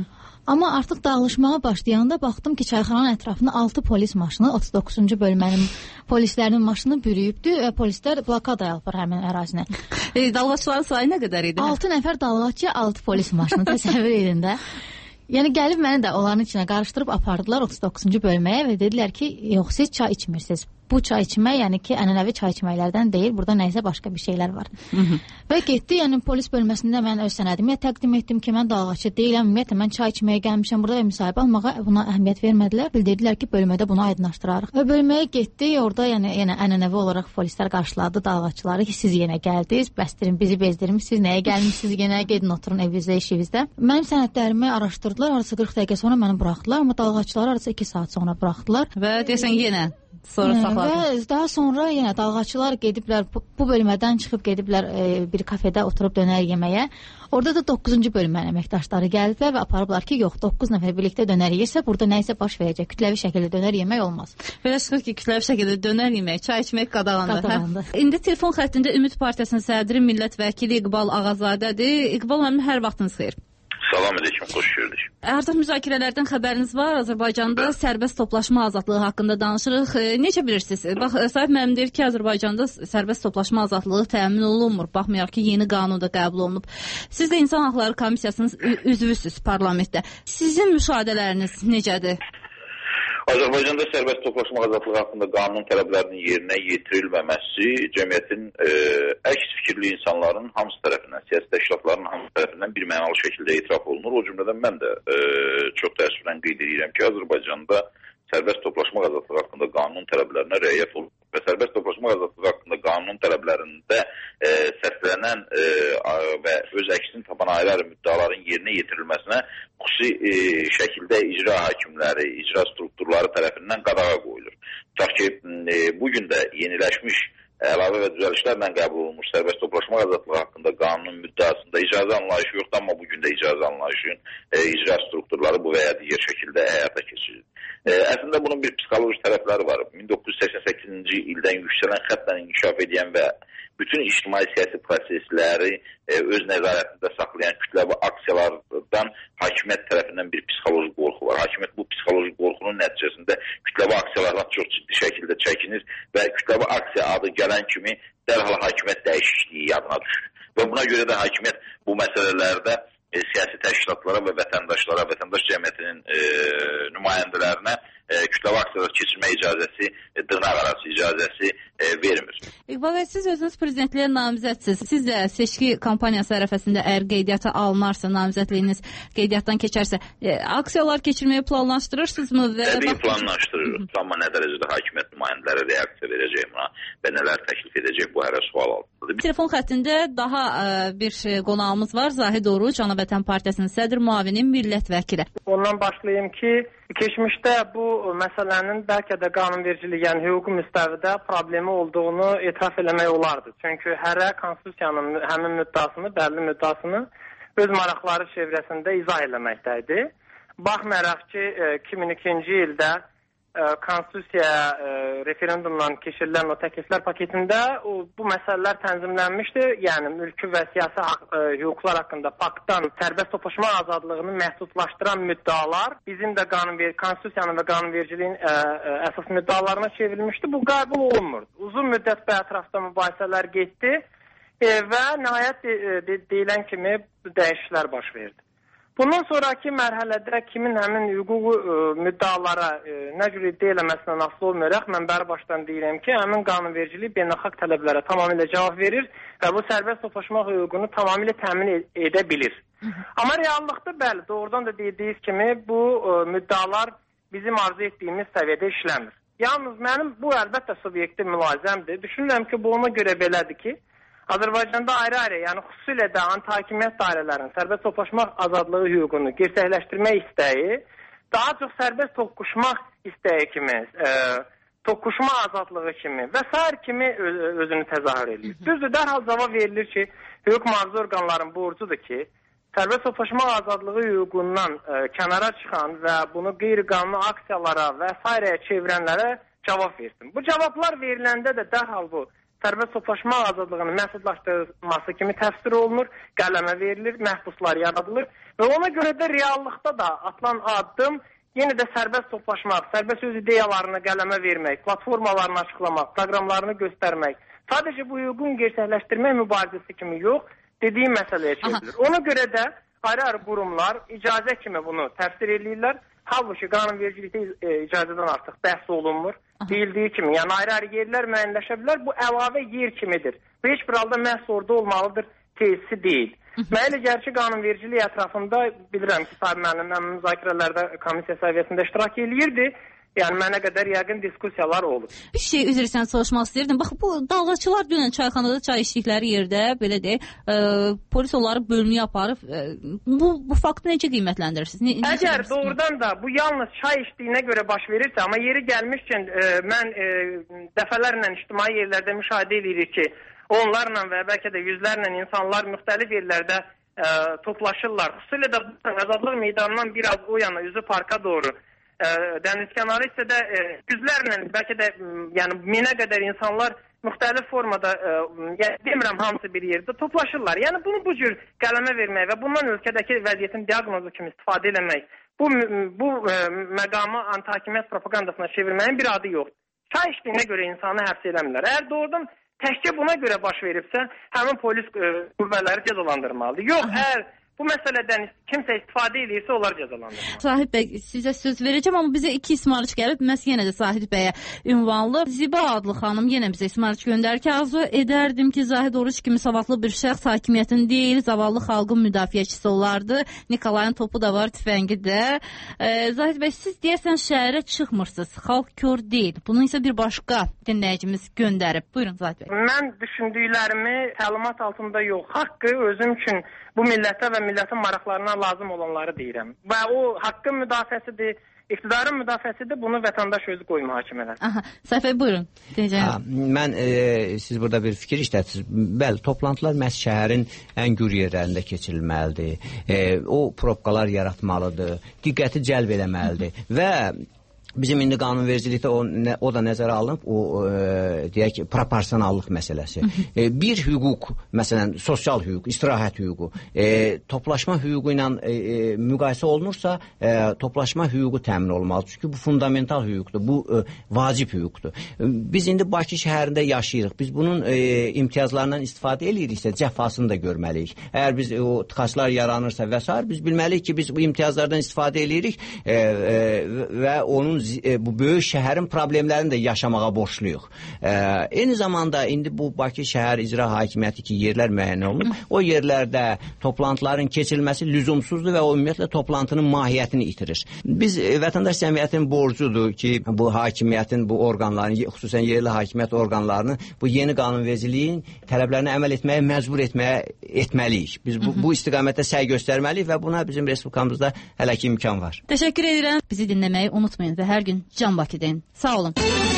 Amma artıq dağılışmağa başlayanda baxdım ki, çayxananın ətrafında 6 polis maşını, 39-cu bölmənin polislərinin maşını bürüyübdü və polislər blokada yapır həmin ərazinə. Dalğaçıların sayı nə qədər idi? 6 nəfər dalğaçı, 6 polis maşını, təsəvvür edin də. Yəni gəlib məni də onların içinə qarışdırıb apardılar 39-cu bölməyə və dedilər ki, yox, siz çay içmirsiniz. Bu çay içmək, yəni ki, ənənəvi çay içməklərdən deyil, burada nəysə başqa bir şeylər var. Və getdi, yəni polis bölməsində mən öz sənədimi təqdim etdim ki, mən dalğaçı deyiləm, ümumiyyətlə mən çay içməyə gəlmişəm burada və müsahibə almağa buna əhəmiyyət vermədilər. Bildirdilər ki, bölmədə bunu aydınlaşdırarıq. Və bölməyə getdi, orada yəni ənənəvi olaraq polislər qarşıladı dalğaçıları ki, siz yenə gəldiniz, bəstirin, bizi bezdirmişsiniz, nəyə gəlmişsiniz, yenə gedin oturun evinizdə, işinizdə. Mənim sənədlərimi araşdırdılar, arası 40 dəqiqə sonra məni buraxdılar, amma dalğaçıları arası 2 saat sonra buraxdılar. Və desən yenə sonra saxladı. Və daha sonra yenə dalğaçılar gediblər, bu bölmədən çıxıb gediblər bir kafedə oturub dönər yeməyə. Orada da 9-cu bölmənin əməkdaşları gəliblər və aparıblar ki, yox, 9 nəfər birlikdə dönər yeyirsə, burada nəyisə baş verəcək. Kütləvi şəkildə dönər yemək olmaz. Belə çıxır ki, kütləvi şəkildə dönər yemək, çay içmək qadağandır. İndi telefon xəttində Ümid Partiyasının sədri millət vəkili İqbal Ağazadədir. İqbal müəllim, hər vaxtınız xeyir. Salam edelim, xoş gördük. Artıq müzakirələrdən xəbəriniz var. Azərbaycanda sərbəst toplaşma azadlığı haqqında danışırıq. Necə bilirsiniz? Bax, Sahib müəllim deyir ki, Azərbaycanda sərbəst toplaşma azadlığı təmin olunmur. Baxmayaraq ki, yeni qanun da qəbul olunub. Siz də İnsan Haqları Komissiyasının üzvüsüz parlamentdə. Sizin müşahidələriniz necədir? Azərbaycanda sərbəst toplaşma azadlığı haqqında qanun tələblərinin yerinə yetirilməməsi cəmiyyətin əks fikirli insanların hamısı tərəfindən, siyasi təşkilatların hamısı tərəfindən bir mənalı şəkildə etiraf olunur. O cümlədən mən də çox təəssüflə qeyd edirəm ki, Azərbaycanda sərbəst toplaşma azadlığı haqqında qanun tələblərinə riayət olunur və sərbəst toplaşma azadlığı haqqında qanun tələblərində səslənən və öz əksini tapan ayrı-ayrı müddaların yerinə yetirilməsinə xüsusi şəkildə icra hakimləri, icra strukturları tərəfindən qadağa qoyulur. Tutaq ki, bugün də yeniləşmiş əlavə və düzəlişlərlə qəbul olunmuş sərbəst toplaşma azadlığı haqqında qanunun müddəasında icazə anlayışı yoxdur, amma bugün də icazə anlayışının icra strukturları bu və ya digər şəkildə həyata keçirilir. Əslində bunun bir psixoloji tərəfləri var. 1988-ci ildən yüksələn xəttlə inkişaf edən və bütün ictimai-siyasi prosesləri öz nəzarətində saxlayan kütləvi aksiyalardan hakimiyyət tərəfindən bir psixoloji qorxu var. Hakimiyyət bu psixoloji qorxunun nəticəsində kütləvi aksiyalardan çox ciddi şəkildə çəkinir və kütləvi aksiya adı gələn kimi dərhal hakimiyyət dəyişikliyi yadına düşür. Və buna görə də hakimiyyət bu məsələlərdə siyasi təşkilatlara və vətəndaşlara, vətəndaş cəmiyyətinin nümayəndələrinə kütləvi aksiyalar keçirmə icazəsi, dırnaq arası icazəsi vermir. İqbal bəy, siz özünüz prezidentliyə namizədsiniz. Siz də seçki kampaniyası ərəfəsində əgər qeydiyyata alınarsa, namizədliyiniz qeydiyyatdan keçərsə, aksiyalar keçirməyi planlaşdırırsınızmı? Təbii planlaşdırırıq. Amma nə dərəcədə hakimiyyət nümayəndələri reaksiya verəcək buna və nələr təklif edəcək bu hələ sual altındadır. Telefon xəttində daha bir qonağımız var. Zahid Oruc, Ana Vətən Partiyasının sədr müavini millət vəkili. Ondan başlayayım ki, keçmişdə bu məsələnin bəlkə də qanunvericilik, yəni hüquqi müstəvidə problemi olduğunu etiraf eləmək olardı. Çünki hərə konstitusiyanın həmin müddəasını, bəlli müddəasını öz maraqları çevrəsində izah eləməkdəydi. Baxmayaraq ki, 2002-ci ildə konstitusiyaya referendumdan keçirilən o təkliflər paketində bu məsələlər tənzimlənmişdi. Yəni mülki və siyasi hüquqlar haqqında paktdan sərbəst toplaşma azadlığını məhdudlaşdıran müddalar bizim də konstitusiyanın və qanunvericiliyin əsas müddalarına çevrilmişdi. Bu qəbul olunmurdu. Uzun müddət bu ətrafda mübahisələr getdi və nəhayət deyilən kimi dəyişikliklər baş verdi. Bundan sonraki mərhələdə kimin həmin hüquqi müddalara nə cür iddia eləməsindən asılı olmayaraq, mən bəri başdan deyirəm ki, həmin qanunvericilik beynəlxalq tələblərə tamamilə cavab verir və bu sərbəst toplaşma hüququnu tamamilə təmin edə bilir. Amma reallıqda bəli, doğrudan da dediyiniz kimi bu müddalar bizim arzu etdiyimiz səviyyədə işləmir. Yalnız mənim bu əlbəttə subyektiv mülahizəmdir. Düşünürəm ki, bu ona görə belədir ki, Azərbaycanda ayrı-ayrı, yəni xüsusilə də anti-hakimiyyət dairələrinin sərbəst toplaşmaq azadlığı hüququnu gerçəkləşdirmək istəyi daha çox sərbəst toqquşmaq istəyi kimi, toqquşma azadlığı kimi və sair kimi özünü təzahür edir. Düzdür, dərhal cavab verilir ki, hüquq mühafizə orqanlarının borcudur ki, sərbəst toplaşmaq azadlığı hüququndan kənara çıxan və bunu qeyri-qanuni aksiyalara və s. çevirənlərə cavab versin. Bu cavablar veriləndə də dərhal bu sərbəst toplaşma azadlığının məhdudlaşdırılması kimi təfsir olunur, qələmə verilir, məhbuslar yaradılır və ona görə də reallıqda da atılan addım yenə də sərbəst toplaşmaq, sərbəst öz ideyalarını qələmə vermək, platformalarını açıqlamaq, proqramlarını göstərmək, sadəcə bu hüququn gerçəkləşdirmək mübarizəsi kimi yox, dediyim məsələyə çevrilir. Ona görə də ayrı-ayrı qurumlar icazə kimi bunu təfsir edirlər. Halbuki qanunvericilikdə icazədən artıq bəhs olunmur. Deyildiyi kimi, yəni ayrı-ayrı yerlər müəyyənləşə bilər. Bu əlavə yer kimidir. Və heç bir halda məhz orada olmalıdır tesisi deyil. Mən elə gəlir ki, qanunvericilik ətrafında bilirəm ki, Sahib müəllim müzakirələrdə komissiya səviyyəsində iştirak eləyirdi. Yəni mənə qədər yəqin diskusiyalar olur. Bir şey üzr istəyirəm, soruşmaq istəyirdim. Bax bu dalğaçılar dünən çayxanada çay içdikləri yerdə belə deyək, polis onları bölməyə aparıb. Bu faktı necə qiymətləndirirsiniz? Əgər doğrudan da bu yalnız çay içdiyinə görə baş verirsə, amma yeri gəlmişkən mən dəfələrlə ictimai yerlərdə müşahidə edirik ki, onlarla və bəlkə də yüzlərlə insanlar müxtəlif yerlərdə toplaşırlar. Xüsusilə də Azadlıq meydanından biraz o yana üzü parka doğru. Dəniz kənarı isə də yüzlərlə, bəlkə də yəni minə qədər insanlar müxtəlif formada, yəni demirəm hamısı bir yerdə toplaşırlar. Yəni bunu bu cür qələmə vermək və bundan ölkədəki vəziyyətin diaqnozu kimi istifadə etmək, bu məqamı anti-hakimiyyət propagandasına çevirməyin bir adı yoxdur. Çay içdiyinə görə insanı həbs eləmirlər. Əgər doğrudan təkcə buna görə baş veribsə, həmin polis qüvvələri cəzalandırmalıdır. Yox, əgər bu məsələdən kimsə istifadə edirsə, onlar cəzalandırır. Sahib bəy, sizə söz verəcəm, amma bizə 2 ismarıç gəlib. Məhz yenə də Zahid bəyə ünvanlı. Ziba adlı xanım yenə bizə ismarıç göndərir ki, arzu edərdim ki, Zahid Oruç kimi savadlı bir şəxs hakimiyyətin deyil, zavallı xalqın müdafiəçisi olardı. Nikolayın topu da var, tüfəngi də. Zahid bəy, siz deyəsən şəhərə çıxmırsınız. Xalq kör deyil. Bunu isə bir başqa dinləyicimiz göndərib. Buyurun Zahid bəy. Mən düşündüklərimi təlimat altında yox, haqqı özüm üçün bu millətə və millətin maraqlarına lazım olanları deyirəm. Və o haqqın müdafiəsidir, iqtidarın müdafiəsidir, bunu vətəndaş özü qoyma hakimiyyələr. Aha, Səfər buyurun. Mən siz burada bir fikir işlətirsiniz. Bəli, toplantılar məhz şəhərin ən gür yerlərində keçirilməlidir. O probkalar yaratmalıdır, diqqəti cəlb eləməlidir və bizim indi qanunvericilikdə o da nəzərə alınıb, o deyək ki, proporsionallıq məsələsi. Bir hüquq, məsələn, sosial hüquq, istirahət hüququ, toplaşma hüququ ilə müqayisə olunursa, toplaşma hüququ təmin olmalıdır. Çünki bu fundamental hüquqdur, bu vacib hüquqdur. Biz indi Bakı şəhərində yaşayırıq. Biz bunun imtiyazlarından istifadə ediriksə, cəfasını da görməliyik. Əgər biz o tıxaclar yaranırsa və s. biz bilməliyik ki, biz bu imtiyazlardan istifadə edirik və onun bu böyük şəhərin problemlərini də yaşamağa borçluyuq. Eyni zamanda indi bu Bakı şəhər icra hakimiyyəti ki, yerlər müəyyən olunur. O yerlərdə toplantıların keçirilməsi lüzumsuzdur və o ümumiyyətlə toplantının mahiyyətini itirir. Biz vətəndaş cəmiyyətin borcudur ki, bu hakimiyyətin, bu orqanların, xüsusən yerli hakimiyyət orqanlarının bu yeni qanunvericiliyin tələblərinə əməl etməyə məcbur etməliyik. Biz bu istiqamətdə səy göstərməliyik və buna bizim respublikamızda hələ ki imkan var. Təşəkkür edirəm. Bizi dinləməyi unutmayın və hər gün Can Bakıdayım. Sağ olun.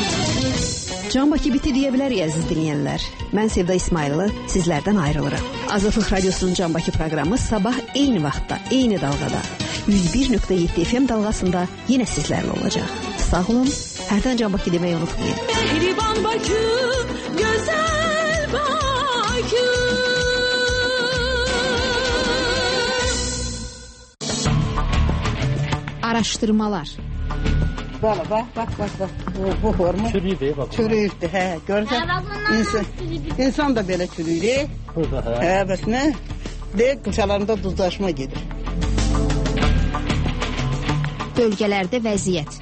Can Bakı biti deyə bilərik əziz dinləyənlər. Mən Sevda İsmayıllı sizlərdən ayrılıram. Azadlıq Radiosunun Can Bakı proqramı sabah eyni vaxtda, eyni dalğada 101.7 FM dalğasında yenə sizlərlə olacaq. Sağ olun. Hərdən Can Bakı deməyi unutmayın. Mehriban Bakı, gözəl Bakı. Araşdırmalar. Bəli, bax. Bu forma. Çürüyüdür, bax. Çürüyüdür, hə. Görürsən? İnsan da belə çürüyür. Burada, hə. Hə, bəs nə? Deyək, qıçalarında duzlaşma gedir. Bölgələrdə vəziyyət.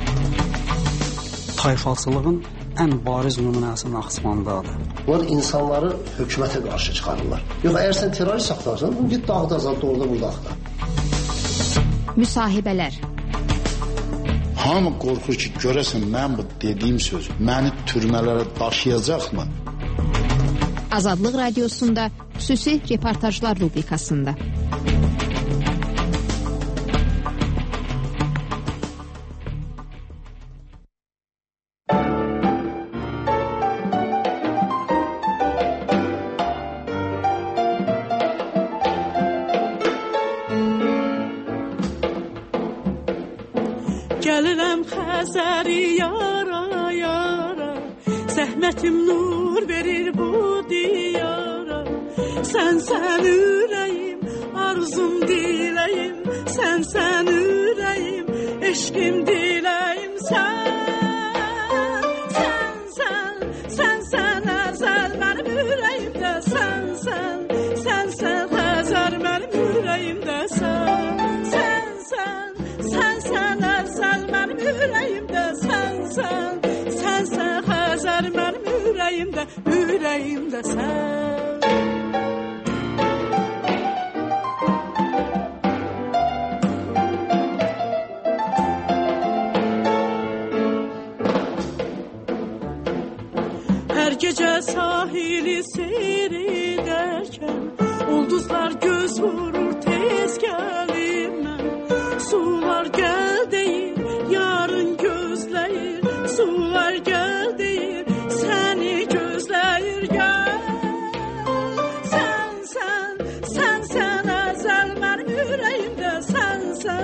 Tayfalçılığın ən bariz nümunəsi Naxçıvandadır. Bunlar insanları hökumətə qarşı çıxarırlar. Yox, əgər sən terrorist saxlarsan, bunu git dağda azad, orada burada axtar. Müsahibələr. Hamı qorxur ki, görəsən mən bu dediyim söz məni türmələrə daşıyacaqmı? Azadlıq Radiosunda xüsusi reportajlar rubrikasında. Gəlirəm Xəzəri yara yara, zəhmətim nur verir bu diyara. Sən ürəyim, arzum diləyim, sən ürəyim, eşqim diləyim, sən əzəl mənim ürəyimdə, sən Xəzər mənim ürəyimdə, sən əzəl mənim ürəyimdə, sən Xəzər mənim ürəyimdə sən. Hər gecə sahili seyr edərkən ulduzlar göz vurur, tez gəlir mən. Sular gəl deyir, yarın gözləyir, sular gəl deyir, səni gözləyir, gəl. Sən əzəl mənim ürəyimdə, sən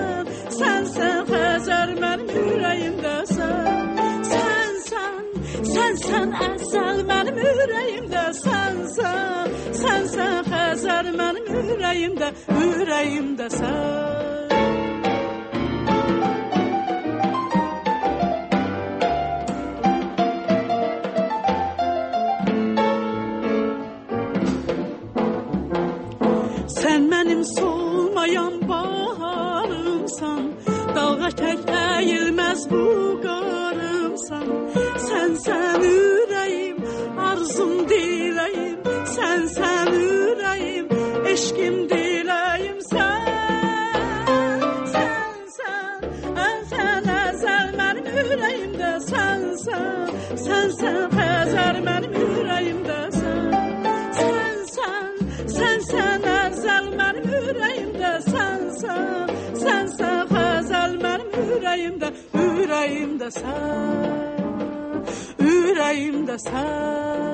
Xəzər mənim ürəyimdə, sən əzəl mənim ürəyimdə sənsən, sənsən Xəzər mənim ürəyimdə, ürəyimdə sən. Sən mənim solmayan baharımsan, dalğa tək əyilməz bu qarımsan. Sənsən ürəyim, arzum diləyim, sənsən ürəyim, eşqim diləyim, sənsən, sən əzəl mənim ürəyimdə, sənsən, sənsən Xəzər mənim ürəyimdə, sənsən əzəl mənim ürəyimdə, sənsən, sənsən Xəzər mənim ürəyimdə, ürəyimdə sən, ürəyimdə sən.